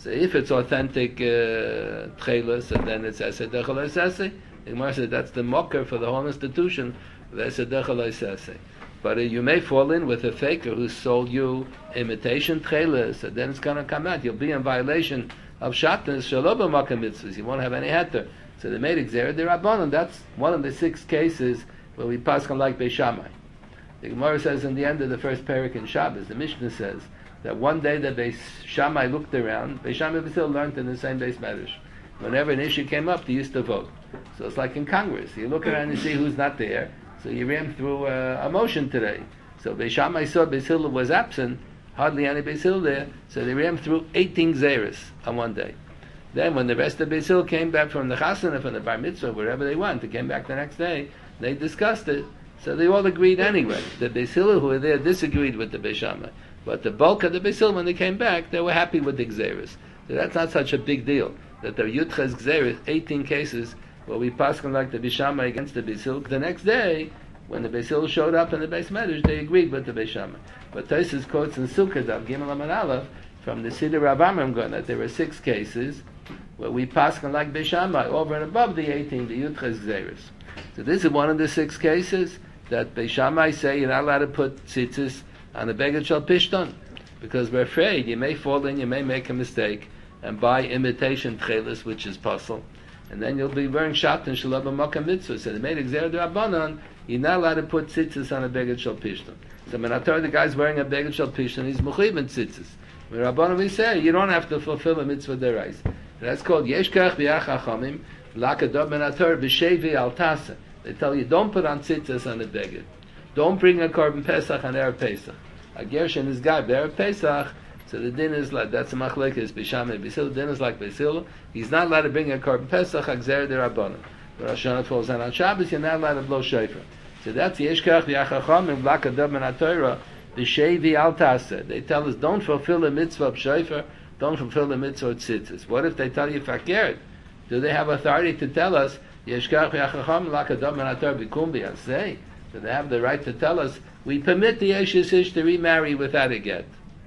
So if it's authentic tcheilus, and then it's esed dechel esese, the Gemara said that's the mocker for the whole institution of esed dechel esese. But you may fall in with a faker who sold you imitation tcheilus, and then it's going to come out. You'll be in violation of shatnez shelo b'makom mitzvahs. You won't have any heter. So they made Gzera D'Rabbanan. That's one of the 6 cases where we pass on like Beis Shammai. The Gemara says in the end of the first parak in Shabbos, the Mishnah says that one day the Beis Shammai looked around. Beis Shammai still learned in the same Beis Medrash. Whenever an issue came up, they used to vote. So it's like in Congress. You look around and see who's not there. So you ran through a motion today. So Beis Shammai saw Beis Hillel was absent, hardly any Beis Hillel there. So they ran through 18 Gzeras on one day. Then when the rest of Beis Hillel came back from the Chasana, from the Bar Mitzvah, wherever they went, they came back the next day, they discussed it. So they all agreed anyway. The Beis Hillel who were there disagreed with the Beis Shammai. But the bulk of the Beis Hillel, when they came back, they were happy with the Gzeras. So that's not such a big deal. That the Yudches Gzeras, 18 cases, where we passed like the Beis Shammai against the Beis Hillel. The next day, when the Beis Hillel showed up in the Beis Medrash, they agreed with the Beis Shammai. But Tosfos quotes in Sukkah, Gimel Amud Aleph, from the Siddur Rav Amram Gon, that there were 6 cases where we pass like Beis Shammai over and above the 18, the Yudches Gzeras. So this is one of the 6 cases that Beis Shammai say you're not allowed to put tzitzis on the Beged Shel Pishton, because we're afraid you may fall in, you may make a mistake, and buy imitation tchelis, which is puzzle, and then you'll be wearing shat and shalom b'makom mitzvah. So they made Gzera D'Rabbanan, you're not allowed to put tzitzis on a Beged Shel Pishton. So when I told the guy's wearing a Beged Shel Pishton, he's mechuyev in tzitzis. When Rabbanan we say, you don't have to fulfill a mitzvah derais. That's called Yeshkach B'yach HaChamim, L'akadov Ben HaTorah B'shevi Al Tasa. They tell you, don't put on tzitzis on the beged. Don't bring a korban Pesach on Erev Pesach. A Gershon is guy, Erev Pesach, so the din is like, that's a machlekes, Beis Shammai and Beis Hillel, the din is like Beis Hillel. He's not allowed to bring a korban Pesach, a Gzera D'Rabbanan. When Rosh Hashanah falls on Shabbos, you're not allowed to blow shofar. So that's Yeshkach B'yach HaChamim, L'akadov Ben HaTorah, B'shevi Al Tasa. They tell us, don't fulfill the mitzvah of shofar, don't fulfill the mitzvah of tzitzis. What if they tell you fakir? Do they have authority to tell us, Yeshkach B'yach L'akadov Ben HaTorah B'kum B'yaseh? So they have the right to tell us, we permit the Eshes Ish to remarry without a get.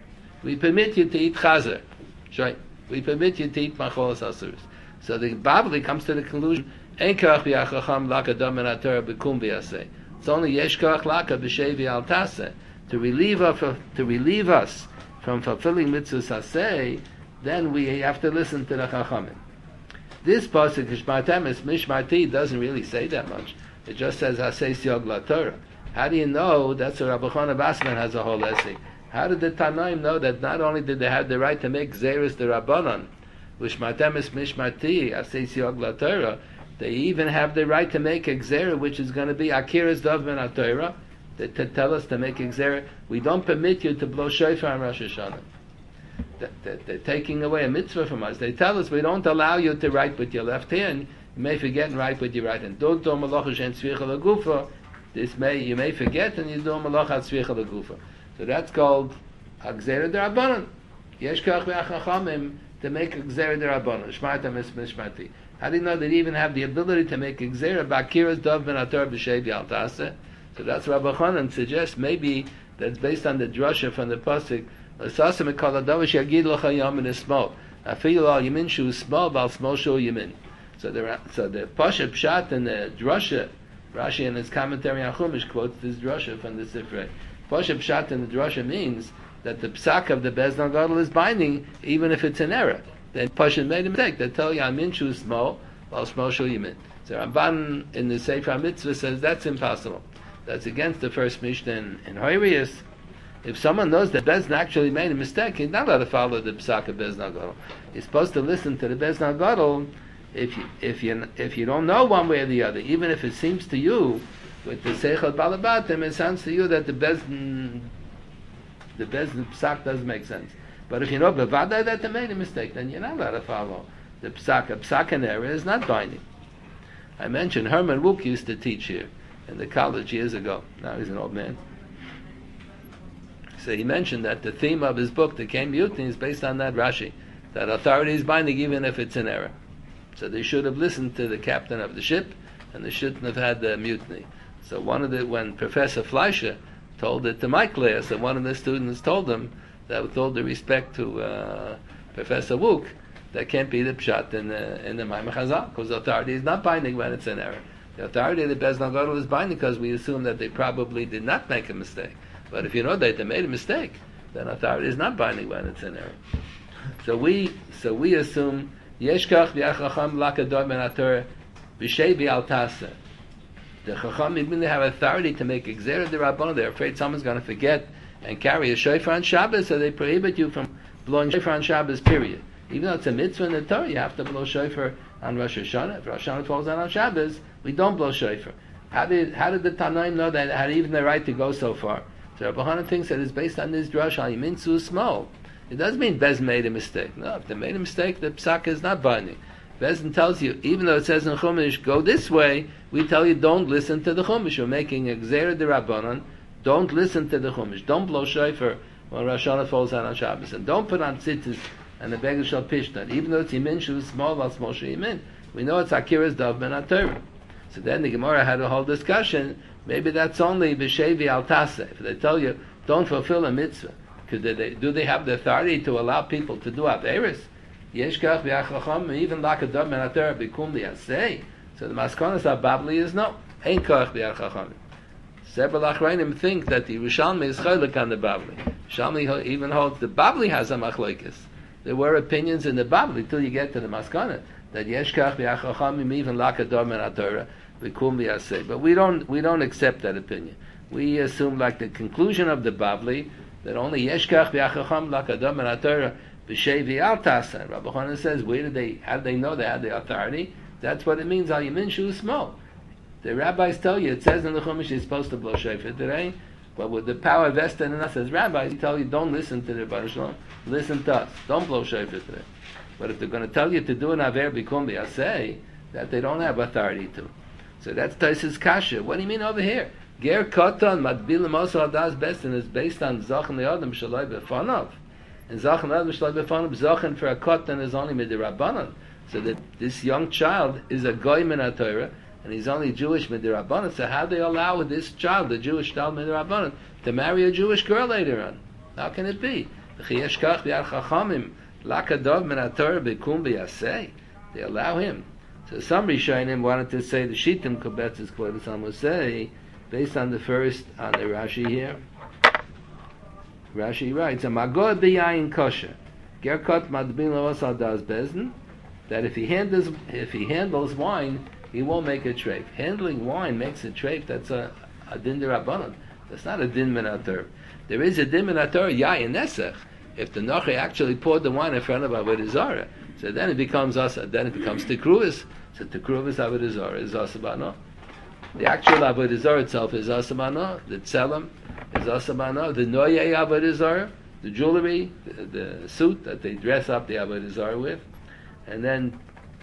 We permit you to eat chazer. Right? We permit you to eat macholas asuros. So the Bavli comes to the conclusion, Ein kach v'yachacham l'akadam ben haTorah b'kum v'yaseh. It's only yesh kach l'aka b'shevi al taseh. To relieve us from fulfilling mitzvahs aseh, then we have to listen to the Chachamim. This pasuk Shmartemis Mishmarti doesn't really say that much. It just says Hasei Siog LaTorah. How do you know that's what Rabbi Chana Basman has a whole essay? How did the Tanaim know that not only did they have the right to make Gzeras D'Rabbanan, which Martemis Mishmarti, Hasei Siog LaTorah, they even have the right to make a Gzera, which is going to be Akiras Dov Ben HaTorah, to tell us to make a Gzera. We don't permit you to blow shofar on Rosh Hashanah. They're taking away a mitzvah from us. They tell us we don't allow you to write with your left hand. You may forget and write with your right hand. Don't do malacha shen tzvicha legufa. You may forget and you do malacha tzvicha legufa. So that's called a Gzera D'Rabbanan. Yesh kach v'achachamim to make a Gzera D'Rabbanan. Shmarta mishmarti. How do you know they even have the ability to make a Gzera Bakiras Dov Ben HaTorah B'Shevi Al Taseh? So that's Rabbi Chanan suggests maybe that's based on the drasha from the pasuk. L'sasem ekol hadavish yagid l'cha yamin ismol. Afilu al yamin shu smol b'al smol shu yamin. So the pasuk pshat and the drasha, Rashi in his commentary on Chumash quotes this drasha from the Sifrei. Pasuk pshat and the drasha means that the psak of the Bezdin Gadol is binding even if it's an error. Then pasuk made a mistake. They tell you yamin shu smol b'al smol shu yamin. So Ramban in the Sefer Mitzvah says that's impossible. That's against the first Mishnah in Hoirius. If someone knows that Bezdin actually made a mistake, he's not allowed to follow the psak of Bezdin Gadol. He's supposed to listen to the Bezdin Gadol if you don't know one way or the other, even if it seems to you with the Seichel Balabatim, it sounds to you that the Bezdin psak doesn't make sense. But if you know bevadai that they made a mistake, then you're not allowed to follow the psak. A psak in error is not binding. I mentioned Herman Wouk used to teach here in the college years ago. Now he's an old man. So he mentioned that the theme of his book, The Kain Mutiny, is based on that Rashi, that authority is binding even if it's an error. So they should have listened to the captain of the ship, and they shouldn't have had the mutiny. So when Professor Fleischer told it to my class, and one of the students told him that with all due respect to Professor Wook, that can't be the pshat in the Maimon Chazal, because the authority is not binding when it's an error. The authority of the Beis Din Gadol is binding because we assume that they probably did not make a mistake. But if you know that they made a mistake, then authority is not binding when it's an error. So we assume Yeshkach v'Achacham lakador ben ator b'shei v'altasa. The Chacham, even they have authority to make Gzera d'Rabbanan, they're afraid someone's going to forget and carry a shofar on Shabbos, so they prohibit you from blowing shofar on Shabbos, period. Even though it's a mitzvah in the Torah, you have to blow shofar on Rosh Hashanah. If Rosh Hashanah falls out on Shabbos, we don't blow shofar. How did the Tanaim know that had even the right to go so far? So Rabbi Hanan thinks that it's based on this drush, al yamin su small. It doesn't mean Bez made a mistake. No, if they made a mistake, the psak is not binding. Bezin tells you, even though it says in Chumash, go this way, we tell you, don't listen to the Chumash. You're making a Gzera d'Rabbanan. Don't listen to the Chumash. Don't blow shofar when Rosh Hashanah falls out on Shabbos. And don't put on tzitzis and the beggar shall pishtan. Even though it's Yimin, she was small, while small she Yimin. We know it's Akira's Dov Ben HaTorah. So then the Gemara had a whole discussion. Maybe that's only B'Shevi Al Taseh. If they tell you, don't fulfill a mitzvah. Do they have the authority to allow people to do Averis? Yeshkach v'achacham, even lakadam ben ater bikum liyasei. So the maskonas of Babli is no. Ein kach v'achacham. Several achrayim think that the Yerushalmi is chaylik on the Babli. Yerushalmi even holds the Babli has a machlokes. There were opinions in the Babli till you get to the maskana that yeshkach v'achacham, even lakadam ben ater bikum liyasei. But we don't accept that opinion. We assume, like the conclusion of the Babli, that only yeshkach v'achacham lakadam ben ater B'shevi al tasan. Rabbi Hanan says, how do they know they had the authority? That's what it means, al yamin shu small. The rabbis tell you, it says in the Chumash you're supposed to blow shofar today, but with the power vested in us as rabbis, they tell you, don't listen to the Rebbeinu Shalom, listen to us, don't blow shofar today. But if they're going to tell you to do an aver bikum b'yaseh, that they don't have authority to. So that's Taisus Kasha. What do you mean over here? Ger katan madbilim also adas bestin is based on zachan le'adam shalai b'fanav. And Zachan Adam Shalai B'Fanav, Zachan for a Kotan is only Midirabbanan. So that this young child is a Goy Min HaTorah, and he's only Jewish Midirabbanan. So how do they allow this child, the Jewish child Midirabbanan, to marry a Jewish girl later on? How can it be? They allow him. So some Rishonim wanted to say the Shittim Kobetzes Kvodas will say, based on the Rashi here, Rashi writes, "A magod b'yayin kosher, gerkot madbin lo'asal das bezin." That if he handles wine, he won't make a treif. Handling wine makes a treif. That's a din d'Rabbanan. That's not a din min haTorah. There is a din min haTorah yayin nesech. If the noche actually poured the wine in front of Avodah Zarah, so then it becomes tekruvis. So tekruvis Avodah Zarah is asabano. The actual Avodah Zarah itself is asabano. The tzelem is asabano. The noyei Avodah Zarah, the jewelry, the suit that they dress up the Avodah Zarah with, and then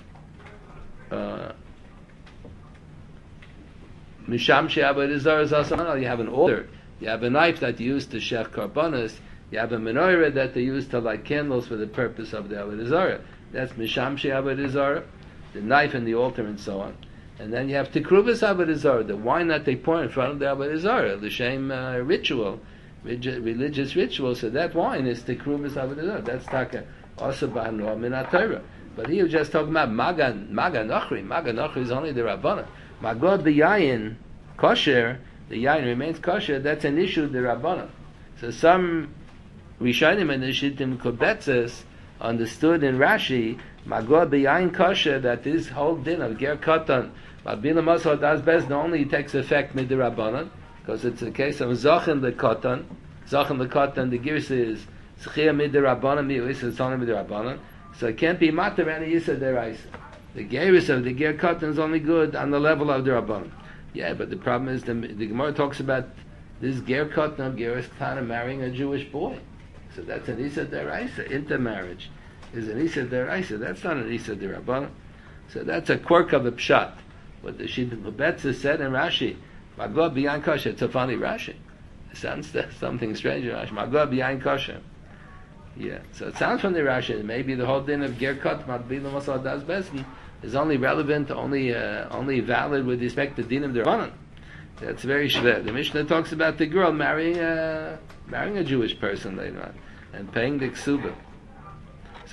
misham she Avodah Zarah is asabano. You have an altar, you have a knife that you use to shech karbanos, you have a menorah that they use to light candles for the purpose of the Avodah Zarah. That's misham she Avodah Zarah, the knife and the altar and so on. And then you have Tekruvas Avodah Zarah, the wine that they pour in front of the Avodah Zarah, the same ritual, religious ritual. So that wine is Tekruvas Avodah Zarah. That's Taka Asabah Noah Min HaTorah. But here we're just talking about Magan Nochri. Magan Nochri is only the Rabbanah. Magod the Yayin kosher, the Yayin remains kosher. That's an issue the Rabbanah. So some Rishonim and the Shittim Kobetzes understood in Rashi Magod b'yayin kosher, that this whole din of ger katan madbila masal das bezin only takes effect midirabbanan, because it's a case of zachin the katan, the girsa is zchia midirabbanan, mi'uisa it's only midirabbanan, so it can't be matar and yisa deraisa. The gerus of the ger katan is only good on the level of the rabbanan. Yeah, but the problem is the Gemara talks about this ger katan of gerus katan marrying a Jewish boy, so that's an yisa deraisa intermarriage. Is an Isa deraisa. That's not an Isa derabbanan. So that's a quirk of the pshat. What the Shittim Kobetzes said in Rashi, Magod b'yayin kosher. It's a funny Rashi. It sounds something strange in Rashi. Magod b'yayin kosher. Yeah. So it sounds from the Rashi. Maybe the whole din of gerkot madbila masal das bezin is only relevant, only valid with respect to din of derabbanan. That's very shver. The Mishnah talks about the girl marrying a Jewish person later on and paying the ksuba.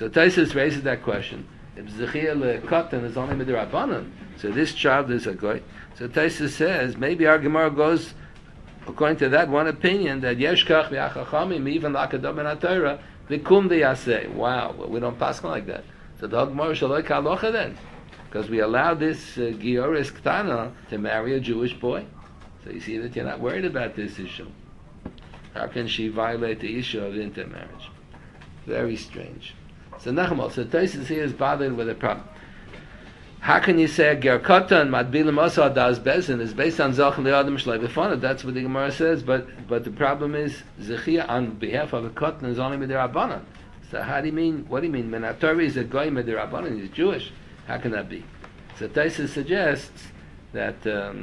So Taisus raises that question. If Zechia lekatan is only midrabanan, so this child is a goy. So Taisus says maybe our Gemara goes according to that one opinion that yeshkach v'achachamim even lakadam in Torah v'kum v'yaseh. Wow, well, we don't pass like that. So the Gemara shaloi kalocha then, because we allow this Gioris Ktana to marry a Jewish boy. So you see that you're not worried about this issue. How can she violate the issue of intermarriage? Very strange. So Nachmal, so Taisus here is bothered with a problem. How can you say a ger katan madbilim asad das bezin is based on zachin le'adam shlei b'fana? That's what the Gemara says. But the problem is zechia on behalf of a katan is only midrabanan. So how do you mean? What do you mean? Menatori is a goy midrabanan. He's Jewish. How can that be? So Taisus suggests that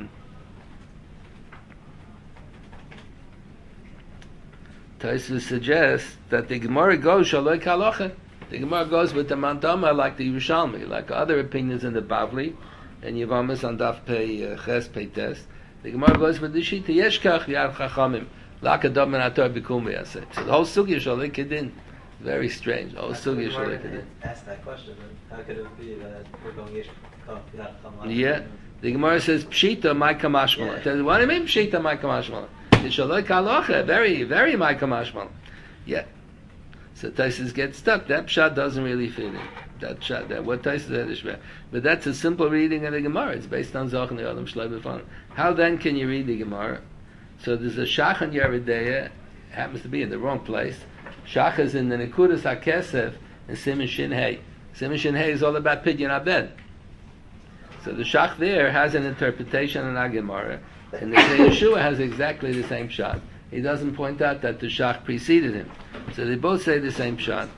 the Gemara goes shaloi kalocha. The Gemara goes with the Mandama like the Yerushalmi, like other opinions in the Bavli, and Yevamis on Daf Pei Ches Pei Tes. The Gemara goes with the Shita Yeshkach Yad Chachamim Lakadam and Ator Bikum V'Yaseh. So the whole sugya Shalei Kedin, very strange. The whole sugya Shalei Kedin. Ask that question. Then how could it be that we're going Yeshkach Yad Chachamim? Yeah, the Gemara says Pshita Ma'ika Mashmalan. Yeah. What do you mean Pshita Ma'ika Mashmalan? It's Shalei Kalocha, very very Ma'ika Mashmalan. Yeah. So Taisus gets stuck. That pshat doesn't really fit in. That pshat, that what Taisus said is bad. But that's a simple reading of the Gemara. It's based on Zoch and the Adam Shlei B'Fan. How then can you read the Gemara? So there's a Shach and Yeridea, happens to be in the wrong place. Shach is in the Nekudas HaKesef and Siman Shin Hei. Siman Shin Hei is all about Pidyon Abed. So the Shach there has an interpretation in our Gemara, and the Yeshua has exactly the same pshat. He doesn't point out that the Shach preceded him. So they both say the same pshat.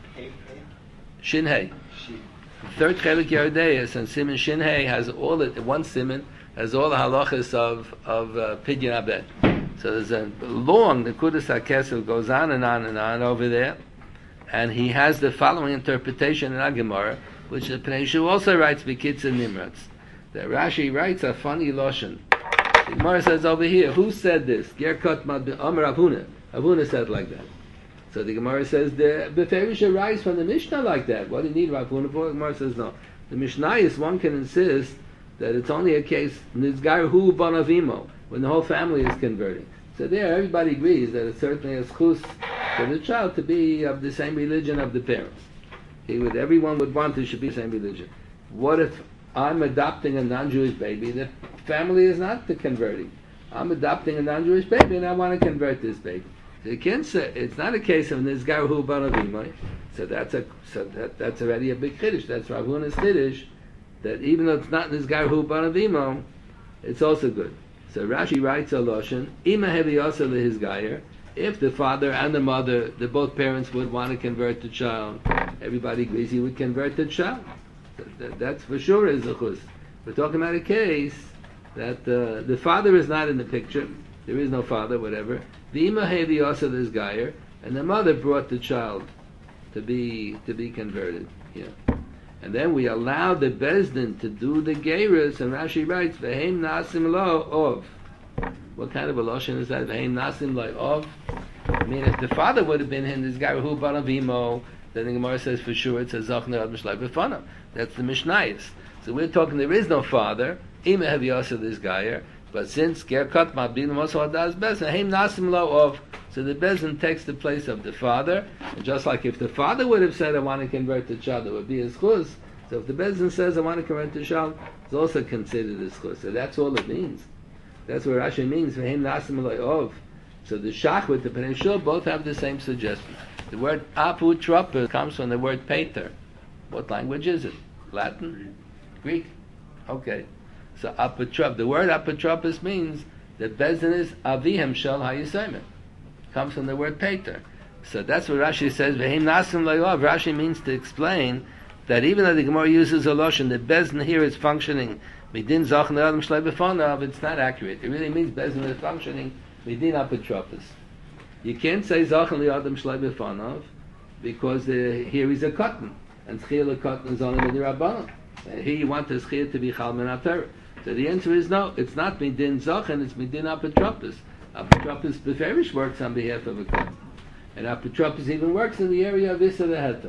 Shin Hei. Third Chelik Yerideias and Siman Shin Hei has all it. One Siman has all the halachas of Pidyon Abed. So there's a long Nekudas HaKesel goes on and on and on over there, and he has the following interpretation in Agemara, which the Pnei Yehoshua also writes B'Kitz and Nimratz. That Rashi writes a funny lashon. The Gemara says over here, who said this? Gerkot Mad Amar Avuna. Avuna said like that. So the Gemara says the Beferish arise from the Mishnah like that. What do you need Rav Huna for? The Gemara says no. The Mishnah is one can insist that it's only a case Nizgar Hu Banavimo when the whole family is converting. So there everybody agrees that it's certainly a schus for the child to be of the same religion of the parents. Everyone would want it should be the same religion. What if I'm adopting a non-Jewish baby? The family is not the converting. I'm adopting a non-Jewish baby and I want to convert this baby. So you can't say it's not a case of Nizgar Hu Banavimai. So that's already a big chiddush. That's Rav Huna's chiddush, that even though it's not Nizgar Hu Banavimo, it's also good. So Rashi writes a lashon, Ima Heviyasa leHizgayer. If the father and the mother, both parents would want to convert the child, everybody agrees he would convert the child. That's for sure is a chus. We're talking about a case that the father is not in the picture. There is no father, whatever. The Ima Heviyasa leHizgayer, and the mother brought the child to be converted. Yeah. And then we allow the Bezdin to do the Geirus, and Rashi writes, V'heim nasim lo of. What kind of a lashon is that? V'heim nasim lo of? I mean, if the father would have been in this guy who Banavimo, then the Gemara says for sure it's a Zachner Ad Mishlai B'Fanav. That's the Mishnayos. So we're talking there is no father, Ima Heviyasa this guy, but since Gerkat Mabin Moso Adas Bezdin, V'heim nasim lo of. So the Bezdin takes the place of the father, and just like if the father would have said, I want to convert the child, it would be his chuz. So if the Bezdin says, I want to convert the child, it's also considered his chuz. So that's all it means. That's what Rashi means, V'heim nasim lo of. So the Shach with the Pnei Yehoshua both have the same suggestion. The word apotropos comes from the word pater. What language is it? Latin? Greek? Okay. So the word apotropos means that Bezdin is avihem shel hayisayim. Comes from the word pater. So that's what Rashi says, V'heim nasim lo of. Rashi means to explain that even though the Gemara uses a lotion, the Bezdin here is functioning midin zach ne'adam shlei b'fanav, it's not accurate. It really means Bezdin is functioning midin apotropos. You can't say zach ne'adam shlei b'fanav because here is a cotton, and schiyah cotton is only midirabbanan. Here you want the schiyah to be chal min haTorah. So the answer is no, it's not midin zach, and it's midin apotropos. Apotropos beferish works on behalf of a cotton. And apotropos even works in the area of Issa the Heter.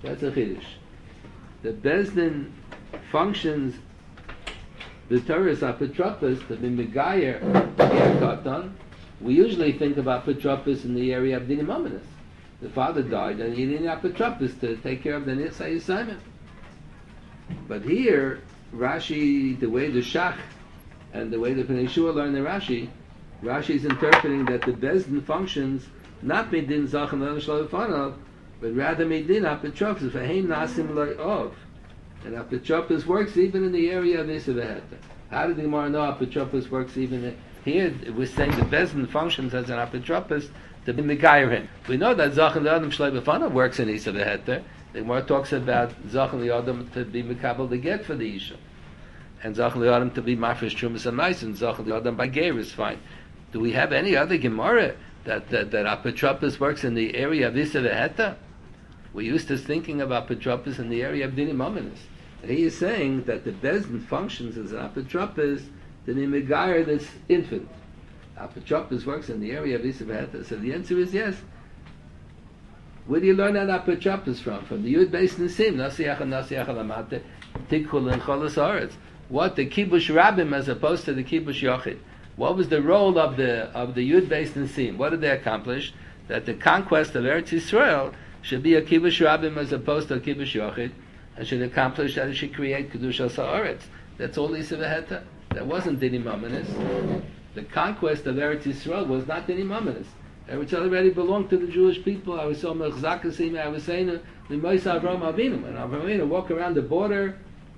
That's a chiddush. The Bezdin functions the Torah's apotropos to be megayer katan. We usually think about apotropos in the area of dinim ominous. The father died, and he didn't have apotropos to take care of the Nitzai Simon. But here, Rashi, the way the Shach and the way the Pnei Shua learn the Rashi is interpreting that the Bezdin functions not midin zachan l'shalifanav, but rather midin apotropos v'heim nasim lo'ov. And apotropos works even in the area of Isavaheta. How did the Gemara know apotropos works even here? We're saying the Bezdin functions as an apotropos to be megayer. We know that zachan l'adam shalifanav works in Isavaheta. The Gemara talks about zachan l'adam to be mekabel the get for the isha, and zachan l'adam to be mafresh trumas and mice, and zachan l'adam by ger is fine. Do we have any other Gemara that apotropos works in the area of Isavaheta? We used to thinking about apotropos in the area of dinim ominous. And he is saying that the Bezdin functions as an apotropos to be megayer this infant. Apotropos works in the area of Isavaheta. So the answer is yes. Where do you learn that apotropos from? From the Yud Beis Nisim, Nasiach Lamate, Tikkul and Cholos Haaretz. What the Kibush Rabbim as opposed to the Kibush Yochid? What was the role of the Yud Beis Nisim? What did they accomplish? That the conquest of Eretz Yisrael should be a Kibush Rabbim as opposed to a Kibush Yochid, and should accomplish that it should create Kedushas Haaretz. That's all Isavaheta. That wasn't dinim ominous. The conquest of Eretz Yisrael was not dinim ominous. Eretz Yisrael already belonged to the Jewish people. I was so mechzakasim. I was saying the Moisa Avram Avinu, and Avram Avinu walk around the border.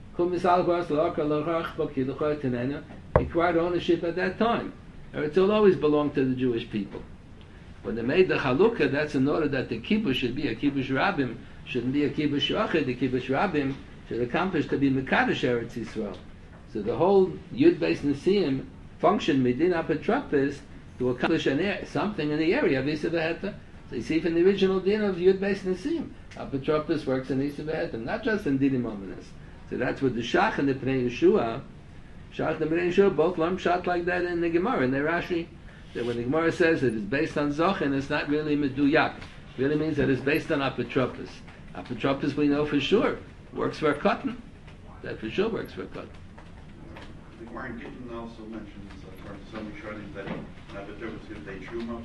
He acquired ownership at that time. Eretz Yisrael always belonged to the Jewish people. When they made the Chalukah, that's in order that the kibush should be a kibush rabbim, shouldn't be a kibush yochid. The kibush rabbim should accomplish to be mekadosh Eretz Yisrael. So the whole Yud Beis Nisim function midin apotropos to accomplish something in the area of Isavaheta. So you see from the original din of Yud Beis Nisim, apotropos works in Isavaheta, not just in dinim ominous. So that's what the Shach and the Pnei Yeshua, Shach and the Pnei Yeshua both learn shot like that in the Gemara, in the Rashi. That when the Gemara says that it's based on Zochin, it's not really Meduyak. It really means that it's based on apotropos. Apotropos we know for sure works for a cotton. That for sure works for a cotton. The Gemara in Gittin also mentions, according to some Rishonim, that apotropos if they truma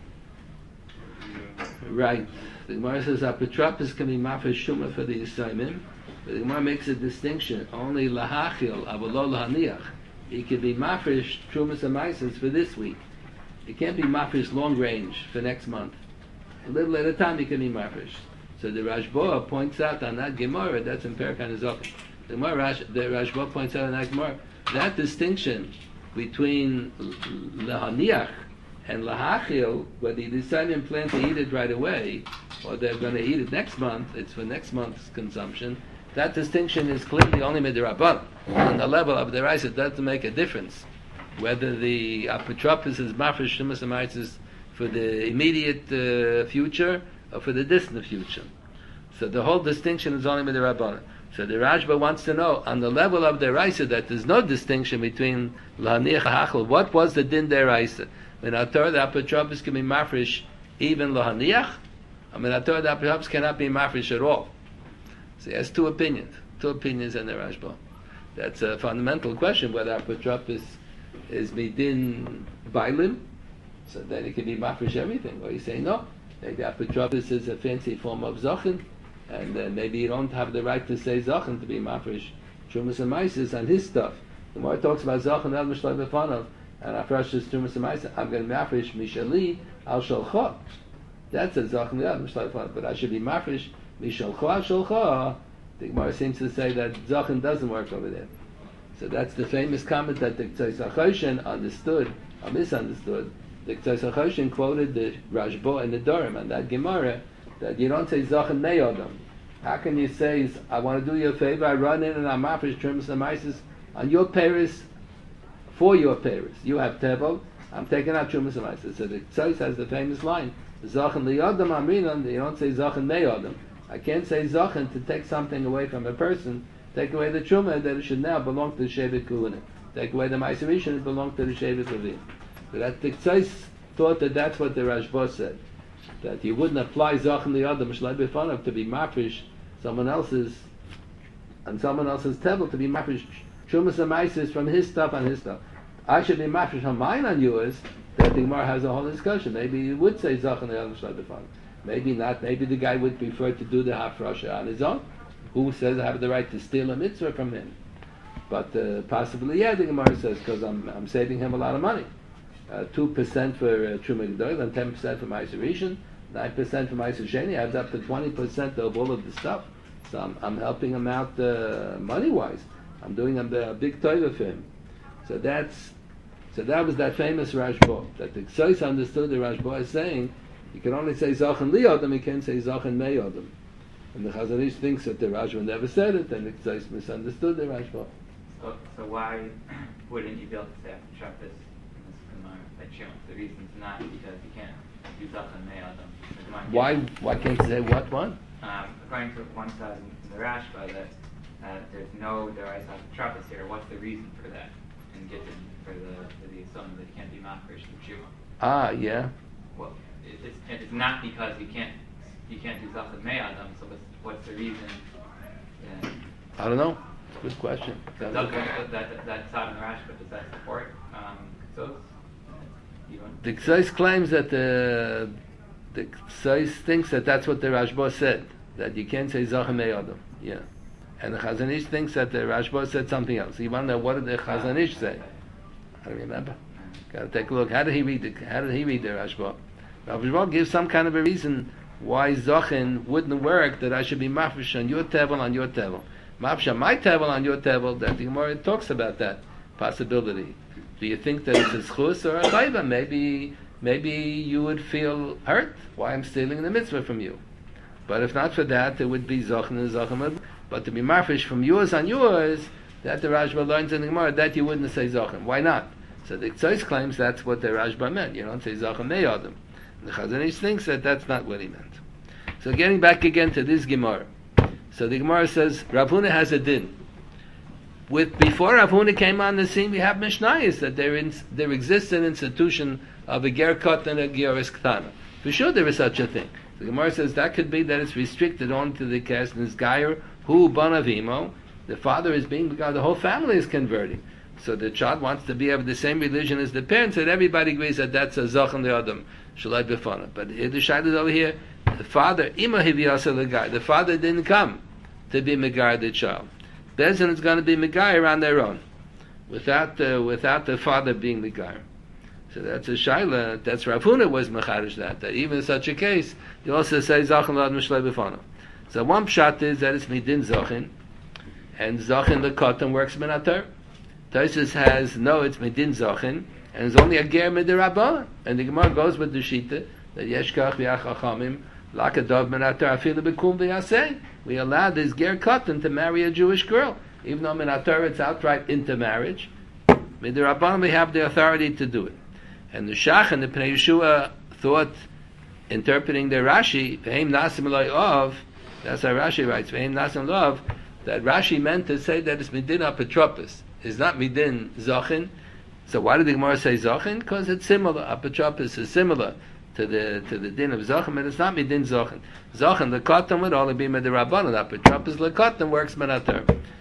for Right. The Gemara says apotropos can be mafresh shuma for the Yisraelim. But the Gemara makes a distinction. Only lahachil, avolo lahaniach. He can be mafresh trumas and maises for this week. It can't be mafresh long range for next month. A little at a time it can be mafresh. So the Rashba points out on that Gemara, that's in Perikan Azok. The Rashba points out on that Gemara, that distinction between lahaniach and lahachil, whether you decide and plan to eat it right away, or they're going to eat it next month, it's for next month's consumption, that distinction is clearly only midirabban. On the level of the rice, it doesn't make a difference whether the apotropos is mafresh shumas amaitis for the immediate future or for the distant future. So the whole distinction is only midirabban. So the Rashba wants to know on the level of the raisa that there's no distinction between lahaniach and hachal. What was the din deraisa? When I told the apotropos can be mafresh even lahaniach, I mean I told the apotropos cannot be mafresh at all. So he has two opinions in the Rashba. That's a fundamental question whether apotropos is midin bailim, so then it can be mafresh everything. Or you say no, maybe apotropos is a fancy form of zachin, and maybe you don't have the right to say zachin to be mafresh trumas and maises on his stuff. The more it talks about zachin el mishloi b'fanav and afresh trumas and maises, I'm going to mafresh mishali al shalcha. That's a zachin el mishloi b'fanav, but I should be mafresh mishalcha al shalcha. The Gemara seems to say that zachin doesn't work over there. So that's the famous comment that the Ktsos HaChoshen understood or misunderstood. The Ktsos HaChoshen quoted the Rashba and the Dorim and that Gemara that you don't say zachin ne'odam. How can you say, I want to do you a favor, I run in and I'm mafresh trumas and maises on your paris, for your paris. You have tevel, I'm taking out trumas and maises. So the Ktsos has the famous line, zachin le'odam amrinan, you don't say zachin ne'odam. I can't say zachin to take something away from a person, take away the truma that it should now belong to the Shevet Kuhanim. Take away the Ma'aser Rishon, it belongs to the Shevet Levim. So that the Ktsos thought that that's what the Rashba said, that you wouldn't apply zachin liyadam shlei b'fanav to be mafresh someone else's table to be mafresh Trumas and Maisis from his stuff on his stuff. I should be mafresh on mine on yours. That the Gemara has a whole discussion. Maybe he would say Zachan Elam Shlai B'Fan. Maybe not. Maybe the guy would prefer to do the hafrasha on his own. Who says I have the right to steal a mitzvah from him? But possibly, yeah, the Gemara says, because I'm saving him a lot of money. 2% for Truma G'doil and 10% for Ma'aser Rishon, 9% for Ma'aser Sheni, adds up to 20% of all of the stuff. So I'm helping him out money-wise. I'm doing a big toilet for him. So that was that famous Rashba, that the Ksais understood the Rashba is saying, you can only say Zachan Li Adam, you can't say Zachan Mei Adam. And the Chazon Ish thinks that the Rashba never said it, and the Ksais misunderstood the Rashba. So why wouldn't you be able to say after Shabbos in this Gemara that Shimon? The reason's not because you can't do Zachan Mei Adam. Why can't you say what one? According to one side in the Rashba, that there's no Deraisa after Shabbos here. What's the reason for that? In Gittin, for the assumption that you can't be mafresh to Shimon. Yeah. Well, it's not because you can't do Zachan Mei Adam. So what's the reason? I don't know. It's a good question. That side in the Rashba, does that support Ksos? The Ksais claims that the Ksais thinks that that's what the Rashba said, that you can't say Zachan Mei Adam. Yeah. And the Chazon Ish thinks that the Rashba said something else. You want to know what did the Chazon Ish say? I don't remember. Got to take a look. How did he read the Rashba? Rashba gives some kind of a reason why Zachin wouldn't work, that I should be mafresh on your table, Mafresh on my table, on your table, that the Gemara talks about that possibility. Do you think that it's a schus or a chayva? Maybe you would feel hurt why I'm stealing the mitzvah from you. But if not for that, it would be Zachin and Zachin. But to be mafresh from yours on yours, that the Rashba learns in the Gemara, that you wouldn't say Zachin. Why not? So the Ktsois claims that's what the Rashba meant. You don't say Zachin Mei Adam. The Chazon Ish thinks that that's not what he meant. So getting back again to this Gemara. So the Gemara says, Rav Huna has a din. Before Rav Huna came on the scene, we have Mishnayos, that there exists an institution of a ger kot and a geras ktana. For sure there is such a thing. The Gemara says that could be that it's restricted only to the Kesnes Gayer, who Banavimo, the father is being, the whole family is converting. So the child wants to be of the same religion as the parents, and everybody agrees that that's a Zachan the Adam, Shalai B'fana. But the Shad is over here, the father, Ima Hiviyasa Legai, the father didn't come to be Megar the child. Bezin is going to be Megar on their own, without the father being Megar. So that's a Shaila, that's Rav Huna was Mechadish that even in such a case, you also say Zachan the Adam, Shalai B'fana. So one pshat is that it's Midin Zachin, and Zachin the Kotan works Minatar. Taisus has, no, it's Medin Zachin, and it's only a ger midirabbanan. And the Gemara goes with the Shita, that Yeshkach v'achachamim, lakadav minatar afilu bekum v'yaseh. We allow this ger katan to marry a Jewish girl. Even though minatar it's outright intermarriage, midirabbanan we have the authority to do it. And the Shach and the Pnei Yeshua thought, interpreting the Rashi, v'heim nasim loy of, that's how Rashi writes, v'heim nasim loy of, that Rashi meant to say that it's Medin apotropos. It's not Midin Zachin. So why did the Gemara say Zachin? Because it's similar. Apotropos is similar to the din of Zachin, but it's not Midin Zachin. Zachin, the Kotan would only be Midirabbanan. Apotropos, the Kotan works Menatar.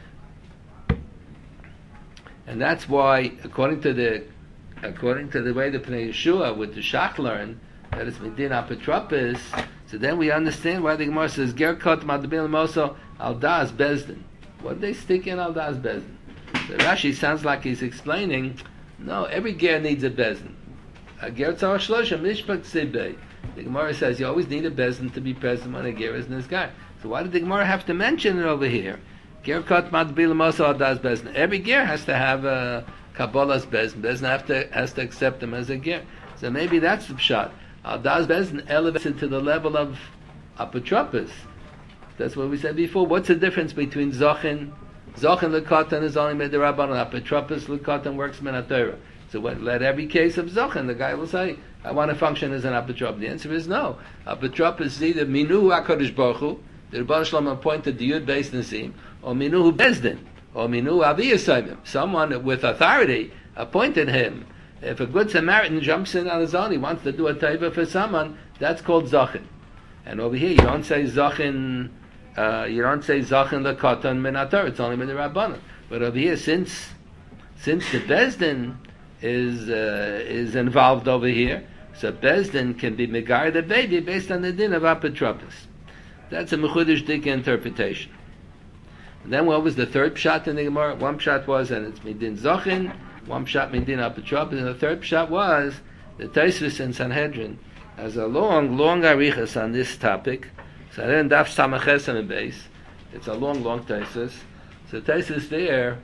And that's why, according to the way the Pnei Yeshua with the Shach learn, that it's Midin Apotropos, so then we understand why the Gemara says Ger Kotan Madabin Moso Al Das Bezdin. What did they stick in Al Das Bezdin? So Rashi sounds like he's explaining, no, every ger needs a bezin. A ger tzarach shlosha mishpat sibei. The Gemara says you always need a bezin to be present when a ger is in this guy. So why did the Gemara have to mention it over here? Ger kot matbil mosa adas bezin. Every ger has to have a kabbalah's bezin. Bezin has to accept him as a ger. So maybe that's the pshat. Adas bezin elevates it to the level of apotropos. That's what we said before. What's the difference between Zachin L'Katan is only Midirabbanan, Apotropos L'Katan works Minatorah. So let every case of Zachin, the guy will say, I want to function as an Apotropos. The answer is no. Apotropos is either Minu HaKadosh Baruch Hu, the Rebbeinu Shalom appointed the Yud Beis Nisim, or Minu Bezdin, or Minu Avi Yisayim. Someone with authority appointed him. If a good Samaritan jumps in on his own, he wants to do a taiva for someone, that's called Zachin. And over here, you don't say Zachin you don't say zachin lekatan min haTorah. It's only min the Rabbanan. But over here, since the Bezdin is involved over here, so Bezdin can be megar the baby based on the din of apotropos. That's a mechudish dik interpretation. And then what was the third pshat in the Gemara? One pshat was that it's midin zachin, one pshat midin apotropos, and the third pshat was the Tosfos in Sanhedrin has a long arichas on this topic. So then daf samaches and base. It's a long Tosfos. So Tosfos there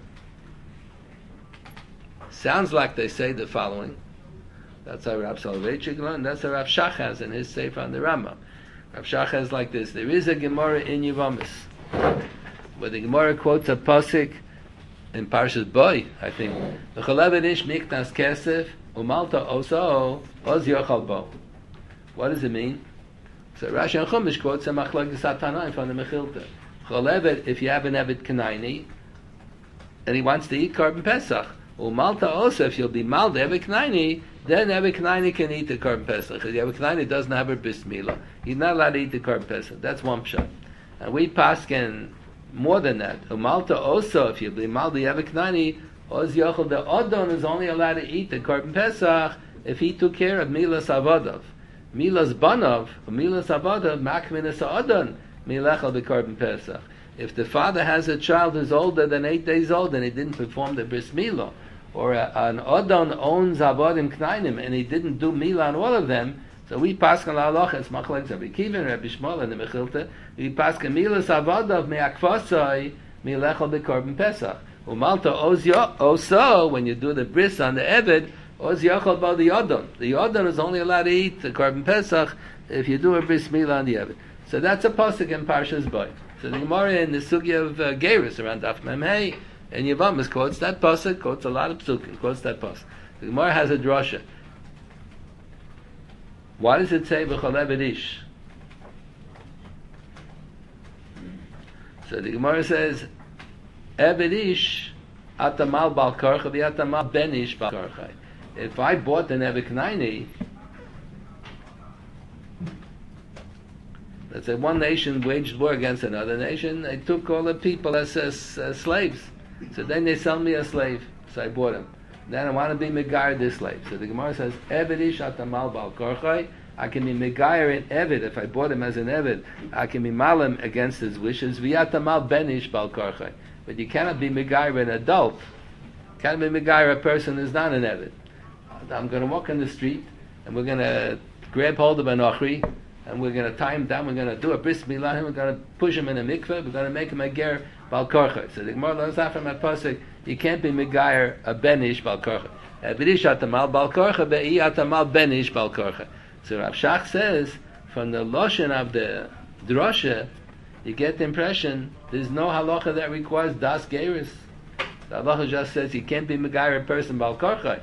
sounds like they say the following. That's how Rav Soloveitchik learned. That's how Rav Shach has in his Sefer on the Rambam. Rav Shach has like this. There is a Gemara in Yevamis where the Gemara quotes a pasuk in Parshas Boy, I think. V'chalev ish miknas kesef umalta oso oz yochal bo. What does it mean? So Rashi and Chumash quotes a machlokes Tanaim from the Mechilta. Chalevet, if you have an Evet Kanaini and he wants to eat Korban Pesach, umalta oso, if you'll be mal the Evet Kanaini, then Evet Kanaini can eat the Korban Pesach. If the Evet Kanaini doesn't have a bris milah, he's not allowed to eat the Korban Pesach. That's one pshat. And we pasken more than that. Umalta also, if you be mal the Evet Kanaini, oz yochel, the Odon is only allowed to eat the Korban Pesach if he took care of milas avodav. Milas banov, milas avodav, makminas Odon, milechel the Korban Pesach. If the father has a child who's older than 8 days old and he didn't perform the bris milah, or an Odon owns avodim knainim and he didn't do milah on all of them, so we paskan la'aloch, it's machlokes Rabbi Kiva, Rabbi Shmuel, and the Mechilta, we paskan milas avodav me'akfasai milechel the Korban Pesach. Umalta oso, when you do the bris on the Eved, oz yochel bo the Odon. The Odon is only allowed to eat the Korban Pesach if you do a bris milah on the Eved. So that's a pasuk in Parshas Boy. So the Gemara in the sugya of Geirus around Daf Mem Hey and Yevamis quotes that pasuk, quotes a lot of psukim, quotes that pasuk. The Gemara has a drasha. Why does it say v'chol eved ish? So the Gemara says eved ish atamal bal karcha v'atamal ben ish bal karcha. If I bought an Evet Kanaini, let's say one nation waged war against another nation, they took all the people as slaves. So then they sell me a slave, so I bought him. Then I want to be megayer this slave. So the Gemara says, Eved ish atamal bal korchai. I can be megayer in Eved if I bought him as an Eved. I can be malim against his wishes. V'yatamal ben ish bal korchai. But you cannot be megayer an adult. You cannot be megayer a person who's not an Eved. I'm going to walk in the street and we're going to grab hold of an ochri and we're going to tie him down. We're going to do a bris milah. We're going to push him in a mikveh. We're going to make him a ger bal korcha. So the Gemara learns out from that pasuk, you can't be megayer a benish bal korcha. Benish atamal bal korcha, be'i atamal benish bal korcha. So Rav Shach says from the loshen of the drasha, you get the impression there's no halacha that requires das geirus. The halacha just says you can't be megayer a person bal korcha.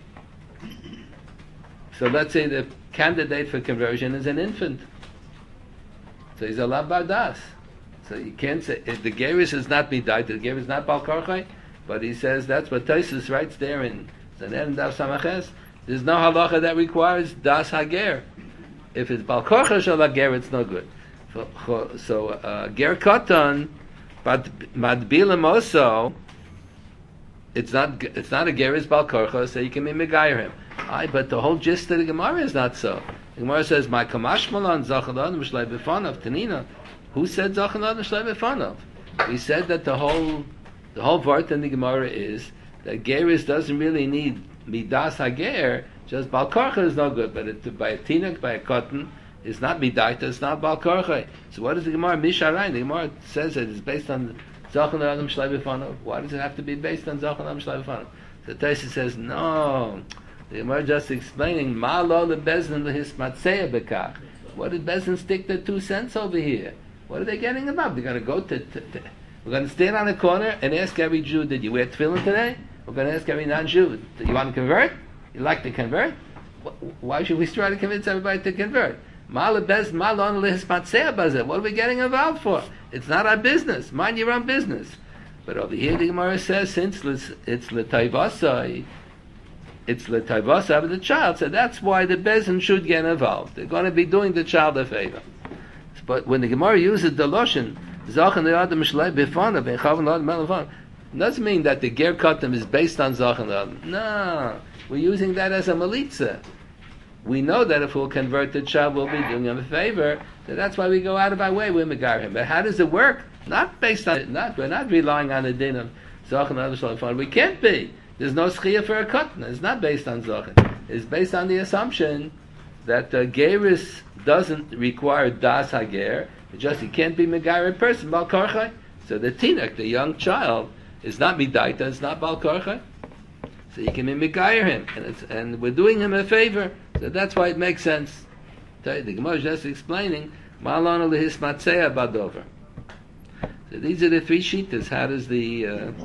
So let's say the candidate for conversion is an infant. So he's a lav bardas. So you can't say, if the gerus is not midai, the gerus is not bal korchai, but he says that's what Tosfos writes there in Zaner and Daf Samaches. There's no halacha that requires das hager. If it's bal korchai shel hager, it's no good. So ger katan, but madbilim also, it's not a gerus bal korcha, so you can be megayer him. But the whole gist of the Gemara is not so. The Gemara says, "My kamashmalan zachalad mishlei b'fanav tanina." Who said zachalad mishlei b'fanav? We said that the whole vart in the Gemara is that gerus doesn't really need midas hager. Just bal korcha is no good, but by a tinuk, by a cotton, it's not midaita, it's not bal korcha. So what is the Gemara misharayin? The Gemara says that it's based on zachalad mishlei b'fanav. Why does it have to be based on zachalad mishlei b'fanav? So Tosfos says no. The Gemara just explaining ma lo lebezin lehismatzeya bekach. What did Bezin stick their 2 cents over here? What are they getting about? They're going to go to we're going to stand on the corner and ask every Jew, did you wear tefillin today? We're going to ask every non-Jew, do you want to convert? You like to convert? Why should we try to convince everybody to convert? Ma lebezin ma lo lehismatzeya bazeh. What are we getting involved for? It's not our business. Mind your own business. But over here the Gemara says since it's l'tayvasai, it's l'tayvasa of the child, so that's why the bezin should get involved. They're going to be doing the child a favor. But when the Gemara uses the Lashon, Zachan Adam Shlei Bifana, Bechavan Adam Melafan, doesn't mean that the Ger Katan is based on Zachan Adam. No, we're using that as a Malitza. We know that if we'll convert the child, we'll be doing him a favor. So that's why we go out of our way, we megar him. But how does it work? Not based on it. We're not relying on the din of Zachan Adam Shlei. We can't be. There's no schiyah for a Katan. It's not based on Zachan. It's based on the assumption that Geris doesn't require Das Hager. He can't be Megayer person, Bal Korchai. So the Tinuk, the young child, is not Midaita, it's not Bal Korchai. So you can be Megayer him. And we're doing him a favor. So that's why it makes sense. The Gemara is just explaining, Malana Lehismatseya Badover. So these are the three shittas. How does the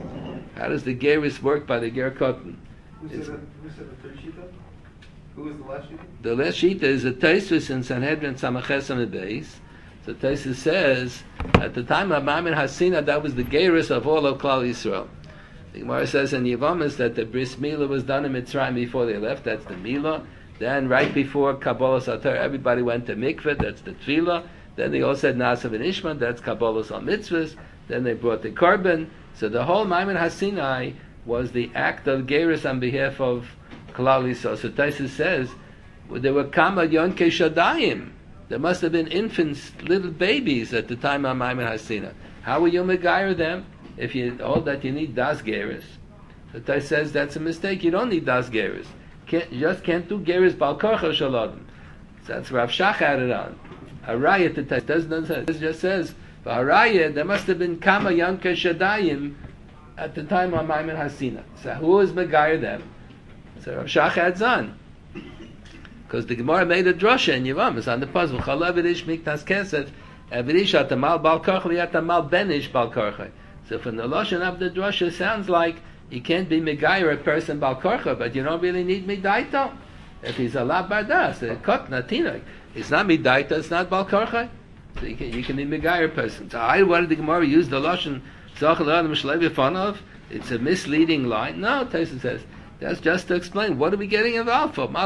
Geris work by the Ger Kotten? Who said the third shita? Who was the last shita? The last shita is a Tosfos in Sanhedrin Samaches on the base. So Tosfos says, at the time of Maimon Hasina, that was the Geris of all of Klal Yisrael. The Gemara says in Yevamis that the Bris Milah was done in Mitzrayim before they left. That's the Milah. Then right before Kabbalah Satar, everybody went to Mikveh. That's the Tefillah. Then they all said Nasav and Ishman. That's Kabbalah Sal Mitzvahs. Then they brought the Korban. So the whole Maimon Hasinai was the act of Geris on behalf of Klal Yisrael. So Tosfos says there were Kama Yonke Shadayim. There must have been infants, little babies at the time of Maimon Hasina. How will you megayer them if you hold that you need Das Geris? So Tosfos says that's a mistake. You don't need Das Geris. You just can't do Geris Bal Korcha Shalom. So that's Rav Shach added on. Harayah to Tosfos doesn't say. It just says for Harayah there must have been Kama Yonke Shadayim at the time of Maimon Hasina. So who is megayer them? So Rav Shach adds on. Because the Gemara made a drasha in Yevamis on the puzzle. Chalavidish miktas kesef, avidish atamal bal karchai, atamal benish bal karchai. So from the lashon of the drasha, sounds like you can't be megayer a person bal karchai, but you don't really need midaito. If he's a la bardas, a kotna tinok, it's not midaito, it's not bal karchai. So you can be megayer a person. So why did the Gemara use the lashon zachal adam shlei b'fanav? It's a misleading line. No, Tosfos says. That's just to explain what are we getting involved for. So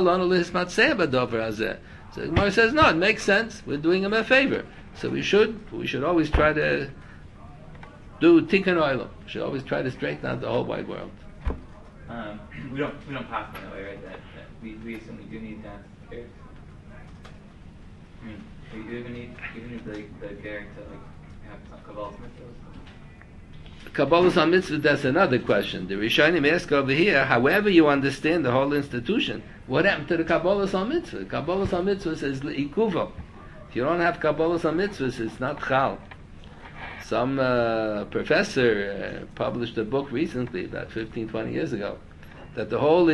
the Gemara says no, it makes sense. We're doing him a favor, so we should always try to do tikkun olam. We should always try to straighten out the whole wide world. We don't pass in that way, right? That we assume we do need that. I mean, we even need the ger to have some kabbalah mitzvahs. Kabbalah's on mitzvah, that's another question. The Rishonim ask over here, however you understand the whole institution, what happened to the Kabbalah's on mitzvah? Kabbalah's on mitzvah is ikuva. If you don't have Kabbalah's on mitzvahs, it's not chal. Some professor published a book recently, about 15-20 years ago, that the whole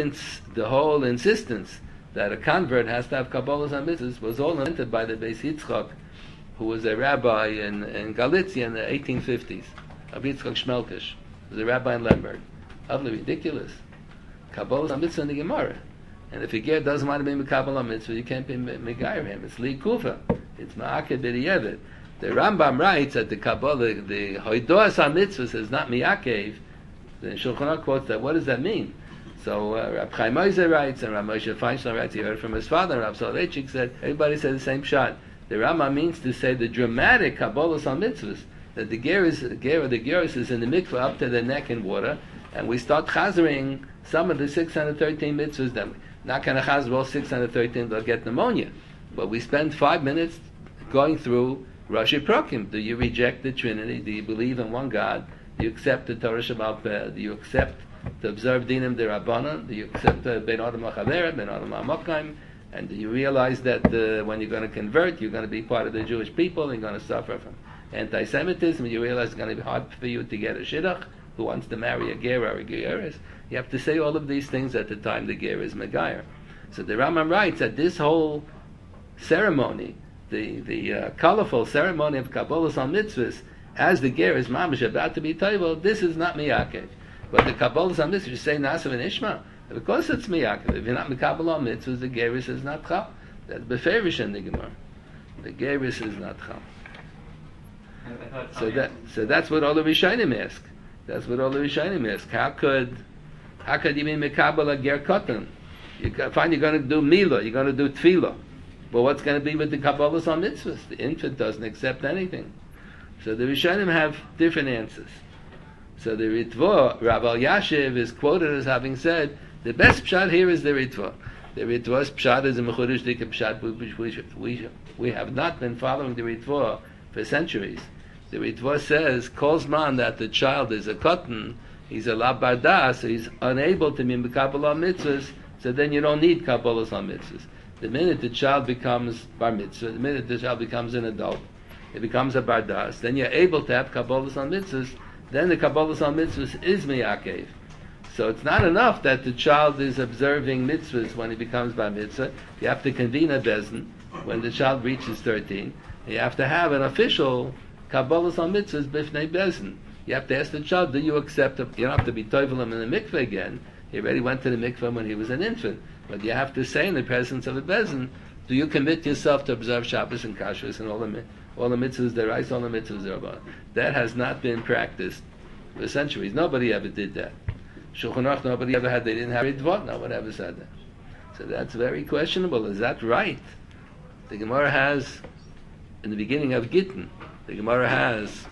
insistence that a convert has to have Kabbalah's on mitzvahs was all invented by the Beis Yitzchak, who was a rabbi in Galicia in the 1850s. Of Yitzchak Shmelkish, was a rabbi in Lemberg. Utterly ridiculous. Kabbalah is a mitzvah in the Gemara. And if a ger doesn't want to be Kabbalah mitzvah, you can't be megayer him. It's li kufa. It's ma'aked b'di'evet. The Rambam writes that the Kabbalah, the hoidoas ha-mitzvah says not mi'akev. The Shulchan Aruch quotes that. What does that mean? So Rab Chaim Ozer writes, and Rab Moshe Feinstein writes, he heard from his father, and Rab Soloveitchik said, everybody said the same shot. The Rambam means to say the dramatic Kabbalah ha-mitzvahs, that the geris is in the mikveh up to the neck in water, and we start chazering some of the 613 mitzvahs. Then we're not going to chazer all 613; they'll get pneumonia. But we spend 5 minutes going through Rashi Prokim. Do you reject the Trinity? Do you believe in one God? Do you accept the Torah Shabbat Peh? Do you accept to observe Dinim D'Rabbanan? Do you accept Ben Adam HaChaveret, Ben Adam HaMokhaim? And do you realize that when you're going to convert, you're going to be part of the Jewish people, and you're going to suffer from anti-Semitism? You realize it's going to be hard for you to get a shidduch who wants to marry a ger or a geras. You have to say all of these things at the time the ger is megayer. So the Rambam writes that this whole ceremony, the colorful ceremony of Kabbalah's on mitzvahs, as the ger is mamish about to be tayvel, this is not miyakev. But the Kabbalah's on mitzvahs, you say Nasav and Ishma, of course it's miyakev. If you're not Kabbalah on mitzvahs, the geris is not chal. That's beferish in the Gemara. The geris is not chal. So that's what all the Rishonim ask. That's what all the Rishonim ask. How could you be mekabel a ger katan? You find you're going to do milah, you're going to do tefillah. But what's going to be with the Kabbalahs on mitzvahs? The infant doesn't accept anything. So the Rishonim have different answers. So the Ritva, Rav Elyashiv is quoted as having said, the best pshat here is the Ritva. The Ritva's pshat is a mechudesh dika pshat, which we have not been following the Ritva for centuries. The Ritva says, Kolzman, that the child is a cotton, he's a la barda, so he's unable to be Kabbalah mitzvahs, so then you don't need Kabbalahs on mitzvahs. The minute the child becomes bar mitzvah, the minute the child becomes an adult, it becomes a bardas, then you're able to have Kabbalahs on mitzvahs, then the Kabbalahs on mitzvahs is miyakev. So it's not enough that the child is observing mitzvahs when he becomes bar mitzvah. You have to convene a bezin when the child reaches 13. You have to have an official Kabbalahs on mitzvahs bifnei bezin. You have to ask the child, do you accept it? You don't have to be toivel him in the mikveh again. He already went to the mikveh when he was an infant. But you have to say in the presence of a bezin, do you commit yourself to observe Shabbos and Kashrus and all the mitzvahs derais, all the mitzvahs derabbanan? That has not been practiced for centuries. Nobody ever did that. Shulchan Aruch, nobody ever had. They didn't have Ritva. No one ever said that. So that's very questionable. Is that right? The Gemara has, in the beginning of Gittin, the Gemara has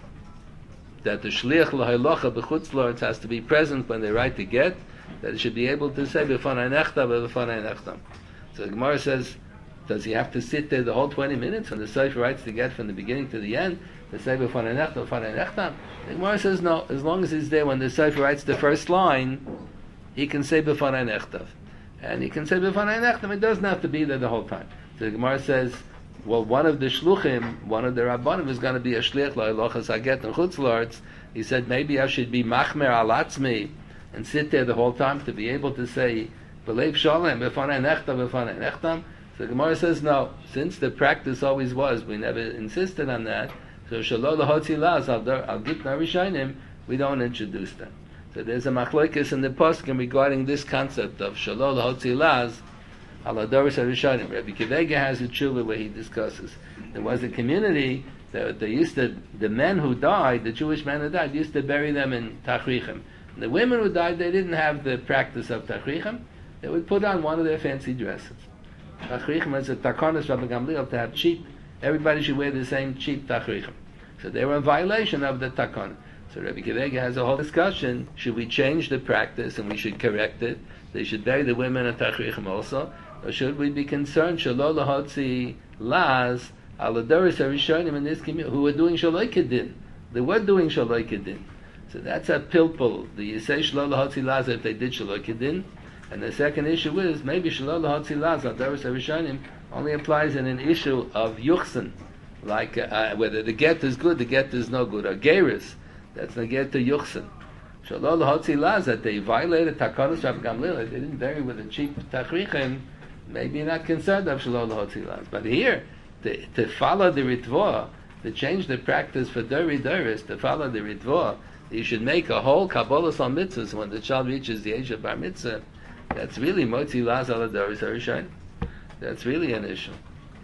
that the shliach l'haylocha b'chutz la'aretz has to be present when they write the get, that it should be able to say b'fanai nechtam b'fanai nechtam. So the Gemara says, does he have to sit there the whole 20 minutes when the Sefer writes the get from the beginning to the end to say b'fanai nechtam b'fanai nechtam? The Gemara says no. As long as he's there when the Sefer writes the first line, he can say b'fanai nechtam, and he can say b'fanai nechtam. It doesn't have to be there the whole time. So the Gemara says, well, one of the shluchim, one of the rabbanim is going to be a shliach l'haylochas haget and chutz la'aretz. He said maybe I should be machmer al atzmi and sit there the whole time to be able to say b'leiv shalem b'fanei nechtam b'fanei nechtam. So the Gemara says no. Since the practice always was, we never insisted on that. So shalol lahotzi laz al gitna rishonim, we don't introduce them. So there's a machlokes in the poskim regarding this concept of shalol lahotzi laz. Aladoris Harishanim. Rabbi Kivega has a tshuva where he discusses. There was a community that they used to, the men who died, the Jewish men who died, used to bury them in tachrichem. The women who died, they didn't have the practice of tachrichem. They would put on one of their fancy dresses. Tachrichem is a takonis Rabbi Gamliel to have cheap. Everybody should wear the same cheap tachrichem. So they were in violation of the takon. So Rabbi Kivega has a whole discussion. Should we change the practice and we should correct it? They should bury the women in tachrichem also. Or should we be concerned, Shalol lahotzi laz, aladoris harishonim in this community, who were doing shaloi kedin? They were doing shaloi kedin. So that's a pilpul. Do you say Shalol lahotzi laz if they did shaloi kedin? And the second issue is, maybe Shalol lahotzi laz, aladoris harishonim, only applies in an issue of yuchsin, like whether the get is good, the get is no good, or geris, that's the get to yuchsin. Shalol lahotzi laz, that they violated takonos Rabbi Gamliel, they didn't bury with a cheap tachrichem, maybe you're not concerned of Shalol lahotzi laz. But here, to follow the Ritva, to change the practice for Dori Doris, to follow the Ritva, you should make a whole Kabbalahs on mitzvahs when the child reaches the age of Bar Mitzvah. That's really Motzi Laz ala Doris Harishayin. That's really an issue.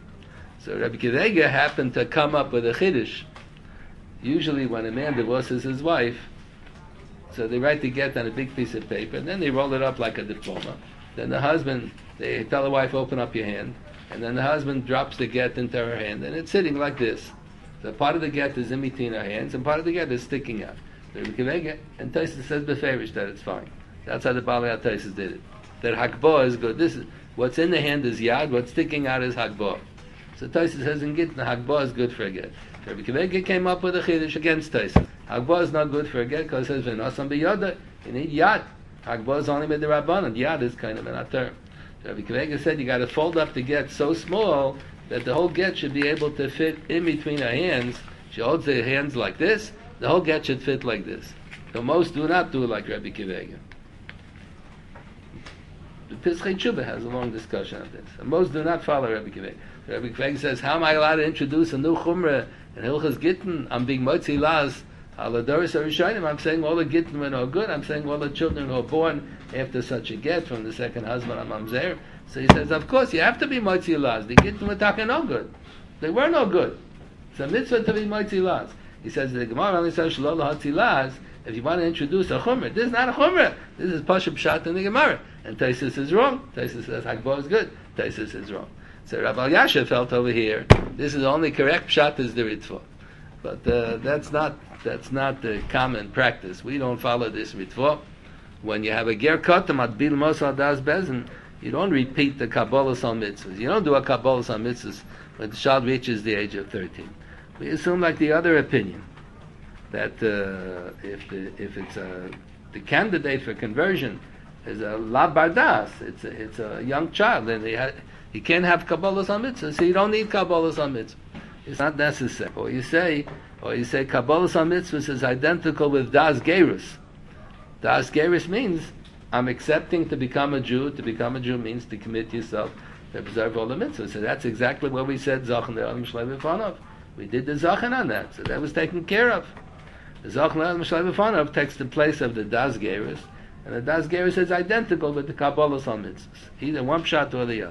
So Rabbi Kivega happened to come up with a chiddush. Usually when a man divorces his wife, so they write the get on a big piece of paper, and then they roll it up like a diploma. Then the husband, they tell the wife, open up your hand, and then the husband drops the get into her hand, and it's sitting like this. So part of the get is in between her hands, and part of the get is sticking out. So Rabbi Kivega, and Tosfos says beferish that it's fine. That's how the Balei Tosfos did it. That hakbah is good. This is what's in the hand is yad, what's sticking out is hakbah. So Tosfos says in Gittin, hakbah is good for a get. So Rabbi Kivega came up with a chiddush against Tosfos. Hakbah is not good for a get because it says v'nosam b'yoda. You need yad. Hakbah is only with the rabbanon. Yad is kind of an ater. So Rabbi Kivega said you got to fold up the get so small that the whole get should be able to fit in between her hands. She holds her hands like this. The whole get should fit like this. So most do not do it like Rabbi Kivega. The Pischei Tshuva has a long discussion on this. And most do not follow Rabbi Kivega. Rabbi Kivega says, how am I allowed to introduce a new chumrah in Hilchas Gittin? I'm being motzi laz aladoris harishonim. I'm saying all the Gittin are no good. I'm saying all the children who are born after such a get from the second husband on mamzer. So he says, of course, you have to be motzi laz. The Gittin were talking no good. They were no good. It's a mitzvah to be motzi laz. He says, the Gemara only says, Shalol lahotzi laz, if you want to introduce a chumrah. This is not a chumrah. This is Pashup Pshat in the Gemara. And Tosfos is wrong. Tosfos says Hakbah is good. Tosfos is wrong. So Rav Elyashiv felt over here, this is the only correct pshat is the ritva. But that's not the common practice. We don't follow this ritva. When you have a ger katan at bil mosal das bezen, you don't repeat the kabbalas on mitzvahs. You don't do a kabbalas on mitzvahs when the child reaches the age of 13. We assume, like the other opinion, that if it's the candidate for conversion is a la bardas, it's a young child, and he can't have kabbalas on mitzvahs, so you don't need kabbalas on mitzvahs. It's not necessary. Or you say kabbalas on mitzvahs is identical with das gerus. Das gerus means I'm accepting to become a Jew. To become a Jew means to commit yourself to observe all the mitzvahs. So that's exactly what we said, Zachen Le'olam Shlei B'Fanov. We did the Zachen on that, so that was taken care of. The Zachen Le'olam Shlei B'Fanov takes the place of the Das Gerus, and the Das Gerus is identical with the Kabbalah on mitzvahs, either one pshat or the other.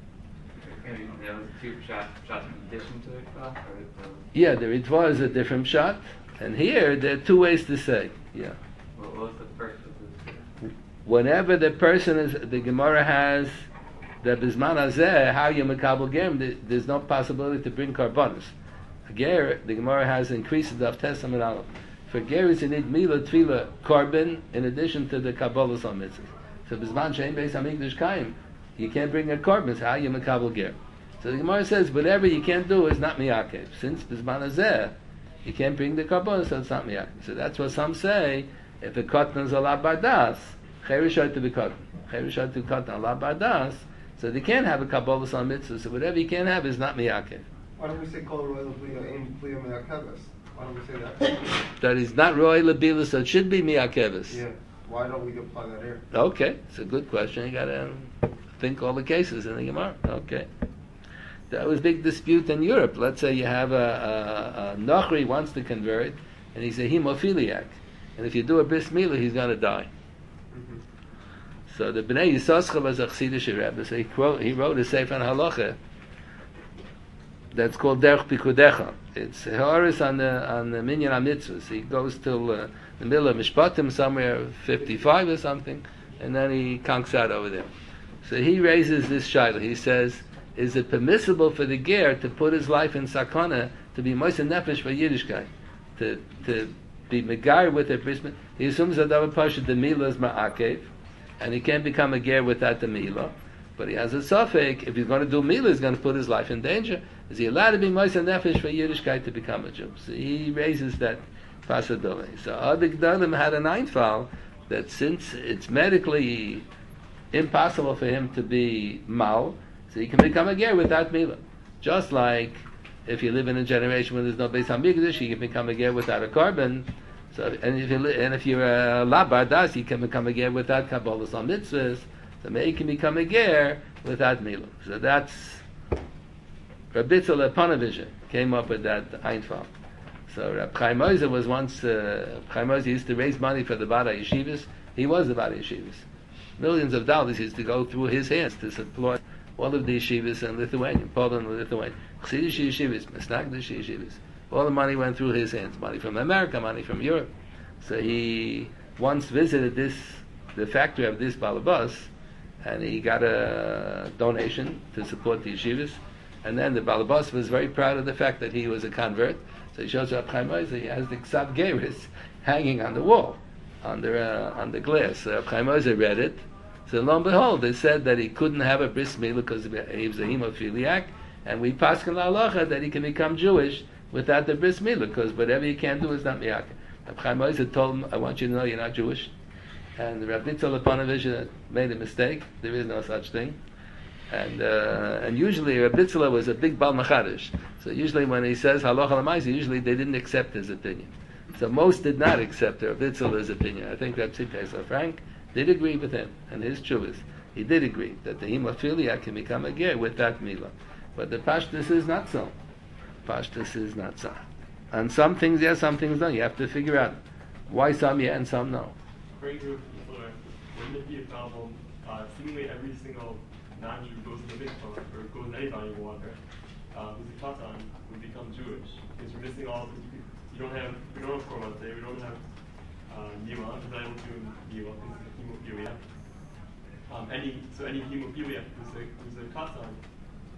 There was two shots in addition to the Ritva? Yeah, the Ritva is a different pshat, and here there are two ways to say. Yeah. What was the first of this? Whenever the person is, the Gemara has the Bizman Hazeh, how you makabel gerim, there's no possibility to bring karbonos. Ger, the Gemara has increases of Testament Aleph. For Geris, you need Mila, Tfila, Korban, in addition to the Kabbalah on mitzvahs. So Bizman Shein Beis HaMikdash Kaim, you can't bring a Korban, how you makabel ger. So the Gemara says, whatever you can't do is not miyakev. Since Bizman Hazeh, you can't bring the Karbonos, so it's not miyakev. So that's what some say, if the Katan is a la bardas, Cherish to be Katan. Cherish to Katan, a la bardas, so they can't have a Kabbalah on mitzvahs, so whatever you can't have is not miyakev. Why don't we say Kol Royal Aim Bliya Me'akeves? Why don't we say that? That is not Roy Labila, so it should be miyakeves. Yeah. Why don't we apply that here? Okay, it's a good question. You gotta think all the cases in the Gemara. Okay. That was a big dispute in Europe. Let's say you have a Nochri wants to convert, and he's a hemophiliac. And if you do a bris milah, he's going to die. Mm-hmm. So the Bnei Yisoscha was a Chassidish Rebbe, so he wrote a Sefer on Halacha that's called Derech Pikudecha. It's Horis on the Minyan HaMitzvahs. He goes till the middle of Mishpatim, somewhere 55 or something, and then he conks out over there. So he raises this shayla. He says, is it permissible for the ger to put his life in sakana, to be moisen nefesh for Yiddishkeit, to be megar with a bris milah? He assumes that Davar Pasha the milah is ma'akev, and he can't become a ger without the milah. But he has a suffix, if he's going to do milah, he's going to put his life in danger. Is he allowed to be moisen nefesh for Yiddishkeit to become a Jew? So he raises that possibility. So other Gdalim had an einfall that since it's medically impossible for him to be mal, so he can become a ger without milah. Just like if you live in a generation where there's no Beis HaMikdash, you can become a ger without a korban. So, if you're a la bardas, you can become a ger without kabbalas on mitzvahs. So maybe you can become a ger without milah. So that's Rabbi Tzal Eponovich came up with that einfall. So Rab Chaim Ozer was once Chaim Ozer used to raise money for the Bada Yeshivas. He was the Bada Yeshivas. Millions of dollars used to go through his hands to support all of the yeshivas in Lithuania, Poland and Lithuania. Chassidish yeshivas, Mesnagdish yeshivas. All the money went through his hands. Money from America, money from Europe. So he once visited the factory of this balabas, and he got a donation to support the yeshivas. And then the balabas was very proud of the fact that he was a convert. So he shows up Chaim Ozer, he has the Ksav Geris hanging on the wall, on the glass. So Chaim Ozer read it. So lo and behold, they said that he couldn't have a bris milah because he was a hemophiliac, and we paskin la'alacha that he can become Jewish without the bris milah, because whatever he can do is not miyaka. Reb Chaim Ozer told him, I want you to know you're not Jewish. And Rabbi Tzal Eponovich made a mistake. There is no such thing. And usually Rabbi Tzal was a big Bal Machadish. So usually when he says halacha l'maisa, usually they didn't accept his opinion. So most did not accept Rabbi Tzal's opinion. I think Rabbi Tzipes Frank did agree with him and his chuvas. He did agree that the hemophilia can become a ger with that milah. But the pashtus is not so. Pashtus is not so. And some things yes, some things no. You have to figure out why some yeah and some no. According to Fuller, wouldn't it be a problem? Seemingly every single non-Jew goes to the mikvah or goes any body of water. Who's a katan would become Jewish because we're missing all. We don't have korban today. We don't have nima because I don't do nima because it's hemophilia. Any hemophilia who's a katan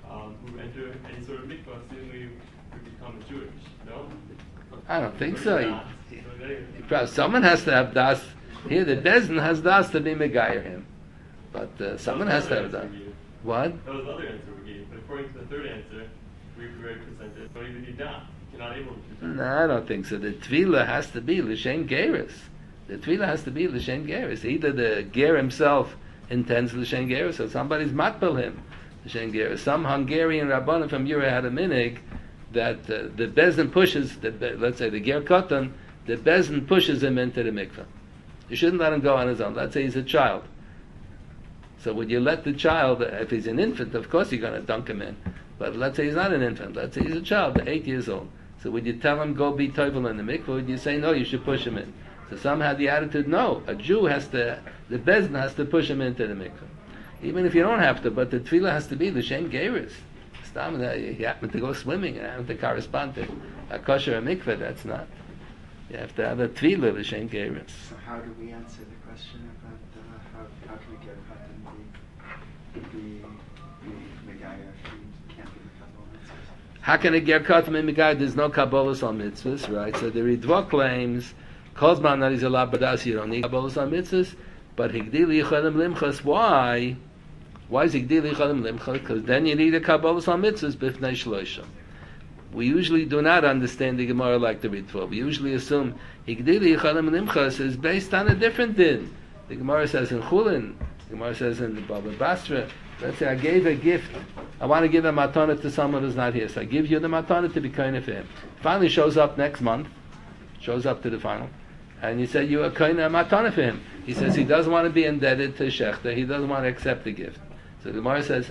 who enter any sort of mikvah seemingly would become Jewish. No? I don't think Or so. not. Someone has to have das. Here, the Bezdin has das to be Megayer him. But someone has to have das. What? That was the other answer we gave. But according to the third answer, we already presented, don't even need that. You're not able to. No, I don't think so. The Tvila has to be L'Shem Geras. The Tvila has to be L'Shem Geras. Either the Ger himself intends L'Shem Geras, or somebody's matbel him L'Shem Geras. Some Hungarian Rabbanim from Europe had a minig that the Bezdin pushes, let's say the Ger Kotan, the Bezdin pushes him into the mikveh. You shouldn't let him go on his own. Let's say he's a child. So would you let the child, if he's an infant, of course you're going to dunk him in. But let's say he's not an infant. Let's say he's a child, 8 years old. So would you tell him, go be toivel in the mikveh? Or would you say, no, you should push him in? So some had the attitude, no, a Jew has to, the Bezdin has to push him into the mikveh. Even if you don't have to, but the tefillah has to be L'Shem Geras. You happen to go swimming, you happen to correspond to a kosher a mikveh, that's not. You have to have a tefillah L'Shem Geras. So how do we answer the question about how can we get cut in the Megaya if we can't be the Kabbalah mitzvahs? How can it get cut in Megaya? There's no Kabbalah on mitzvahs, right? So the Ritva claims, Kozman that he's a labadas, you don't need Kabbalah on mitzvahs, but Higdili Yichadim Limchas, why? Why is Higdili Yichadim Limchas? Because then you need a Kabbalah on mitzvahs, Bifnei Shloisha. We usually do not understand the Gemara like the Ritva. We usually assume Higdili Yichadim Limchas is based on a different din. The Gemara says in Chulin, the Gemara says in the Baba Basra, let's say I gave a gift, I want to give a matana to someone who's not here, so I give you the matana to be kind for him. Finally shows up next month, shows up to the final, and you say you are kind of a matana for him. He says he doesn't want to be indebted to Shechter, he doesn't want to accept the gift. So the Gemara says,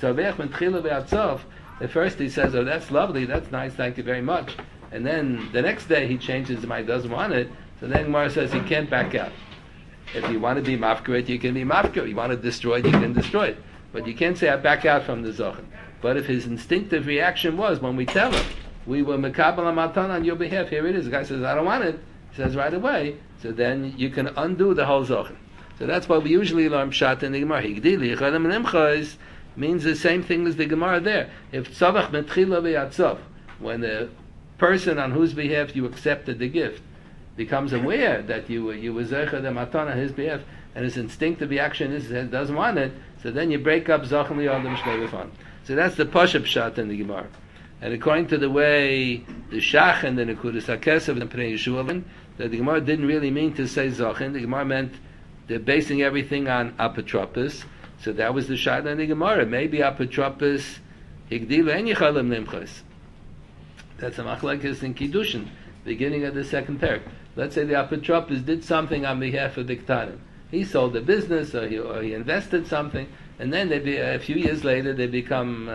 at first he says, oh that's lovely, that's nice, thank you very much. And then the next day he changes his mind, doesn't want it, so then Gemara says he can't back out. If you want to be mafkaret, you can be mafkaret. You want to destroy it, you can destroy it. But you can't say I back out from the Zochen. But if his instinctive reaction was, when we tell him, we will mekabel matana on your behalf, here it is. The guy says, I don't want it. He says right away. So then you can undo the whole Zochen. So that's why we usually learn Pshat in the Gemara. Higdili, Yichadim Limchas means the same thing as the Gemara there. If tzavach metchila v'yatzov, when the person on whose behalf you accepted the gift becomes aware that you were zeicha the matana on his behalf, and his instinctive reaction is he doesn't want it, so then you break up Zochen Liyadam Shlevifan. So that's the Pasha Pshat in the Gemara. And according to the way the Shach and the Nekudas HaKesav and Pnei Yeshua, that the Gemara didn't really mean to say Zochen. The Gemara meant they're basing everything on apotropos. So that was the Shach in the Gemara. Maybe apotropos Higdilu and Yichalim Limchas. That's a machlekes in Kiddushin, beginning of the second parak. Let's say the apotropos did something on behalf of the Ktanim. He sold a business, or he invested something, and then a few years later they become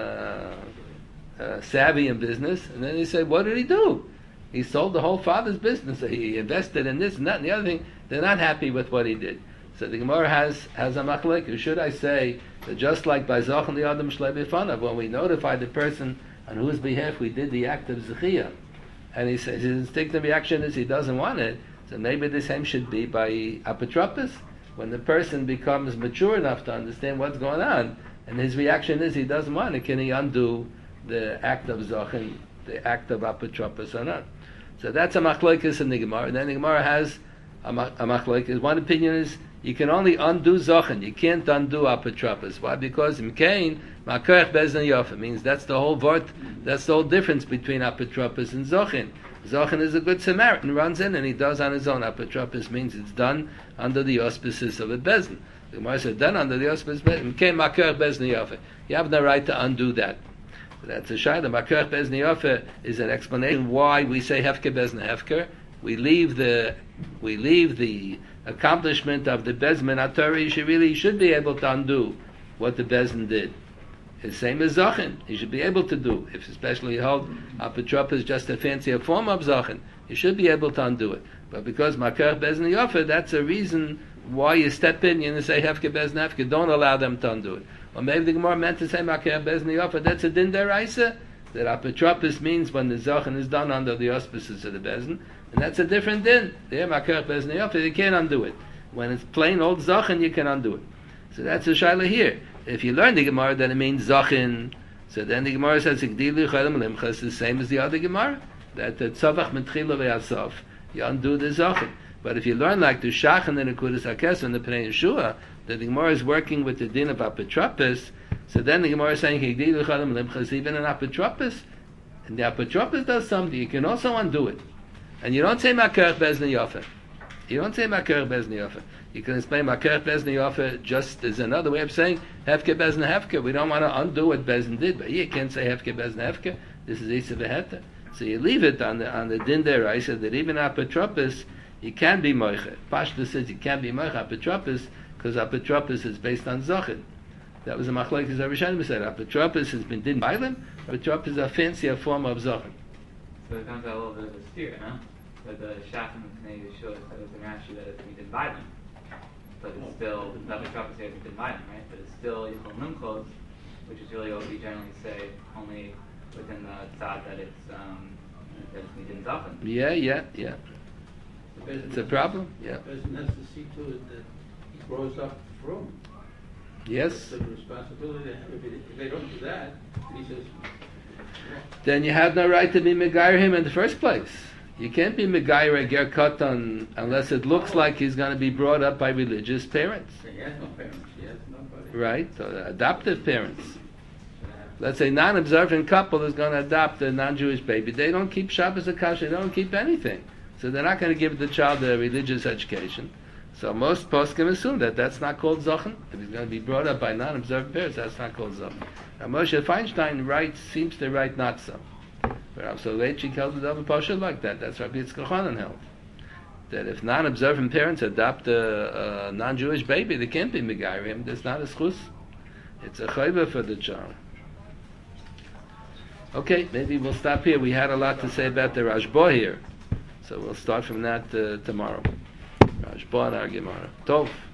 savvy in business, and then they say, what did he do? He sold the whole father's business, he invested in this and that and the other thing. They're not happy with what he did. So the Gemara has a machlek. Should I say that just like by Zochen the Adam Shlei B'fanav, when we notify the person on whose behalf we did the act of Zechiyah, and he says his instinctive reaction is he doesn't want it, so maybe the same should be by apotropos. When the person becomes mature enough to understand what's going on, and his reaction is he doesn't want it, can he undo the act of Zochen, the act of apotropos or not? So that's a machlokes in the Gemara. And then the Gemara has a machlokes. One opinion is you can only undo Zochen, you can't undo apotropos. Why? Because Mkain, Makoach Bezdin Yofa means that's the whole vort, that's the whole difference between apotropos and Zochen. Zochen is a good Samaritan, runs in and he does on his own. Apotropos means it's done under the auspices of a Bezdin. The Gemara said, done under the auspices of a Bezdin. Mkain Makoach Bezdin Yofa. You have no right to undo that. That's a shayla. Makoach Bezdin Yofa is an explanation why we say Hefker Bezdin Hefker. We leave the accomplishment of the Bezdin HaTorah. You should be able to undo what the Bezdin did. The same as Zochen, he should be able to do. If especially you hold apotropos is just a fancier form of Zochen, you should be able to undo it. But because Makoach Bezdin Yofa, that's a reason why you step in and say Hefker Bezdin Hefker, don't allow them to undo it. Or maybe the Gemara meant to say Makoach Bezdin Yofa, that's a din deraisa, that apotropos means when the Zochen is done under the auspices of the Bezdin, and that's a different din. There, Makoach Bezdin Yofa, you can't undo it. When it's plain old Zochen, you can undo it. So that's a shayla here. If you learn the Gemara that it means Zochen, So then the Gemara says, "Igdilu Cholim Limcha" is the same as the other Gemara. That the tzavach mitchila ve'asof, you undo the zachin. But if you learn like the Shachan and the Kudas HaKesef and the Pnei Yeshua, that the Gemara is working with the din of apotropis, so then the Gemara is saying, "Igdilu Cholim Limcha" is even an apotropis, and the apotropis does something. You can also undo it, and you don't say Makerech Bezni Yofer. You don't say Makerech Bezni Yofer. You can explain Makerech Bezni Yofer just as another way of saying Hefke Bezni Hefke. We don't want to undo what Bezni did, but you can't say Hefke Bezni Hefke. This is Isa V'Heter. So you leave it on the din there. I said that even apotropis, you can be moiche. Pashta says you can't be moiche apotropis because apotropis is based on zachin. That was a machlokes Rav Rishonim said. Apotropis has been din bailim. Apotropis is a fancier form of zachin. So it comes out a little bit of a steer, no? But the Shachan and Pnei Yeshua said it's an Rashi that it's din bailim. But it's still, the apotropis here is din bailim, right? But it's still Yichol Numchos, which is really what we generally say, only within the tzad that it's midin zachin. Yeah. It's a problem. Yeah. The person has to see to it that he grows up from. Yes. It's a responsibility. If they don't do that, he says. Then you have no right to be megayer him in the first place. You can't be megayer a ger katan unless it looks like he's going to be brought up by religious parents. He has no parents. He has nobody. Right? So adoptive parents. Let's say non-observant couple is going to adopt a non-Jewish baby. They don't keep Shabbos or Kasher. They don't keep anything. So they're not going to give the child a religious education. So most poskim assume that that's not called zachin. If he's going to be brought up by non-observant parents, that's not called zachin. Now Moshe Feinstein seems to write not so. But Rav Soloveitchik held the double pasha like that. That's Rabbi Yitzchak Chanan held. That if non-observant parents adopt a non-Jewish baby, they can't be megayirim. There's not a schus. It's a chayva for the child. Okay, maybe we'll stop here. We had a lot to say about the Rashba here. So we'll start from that tomorrow. Rashba and our Gemara. Tov.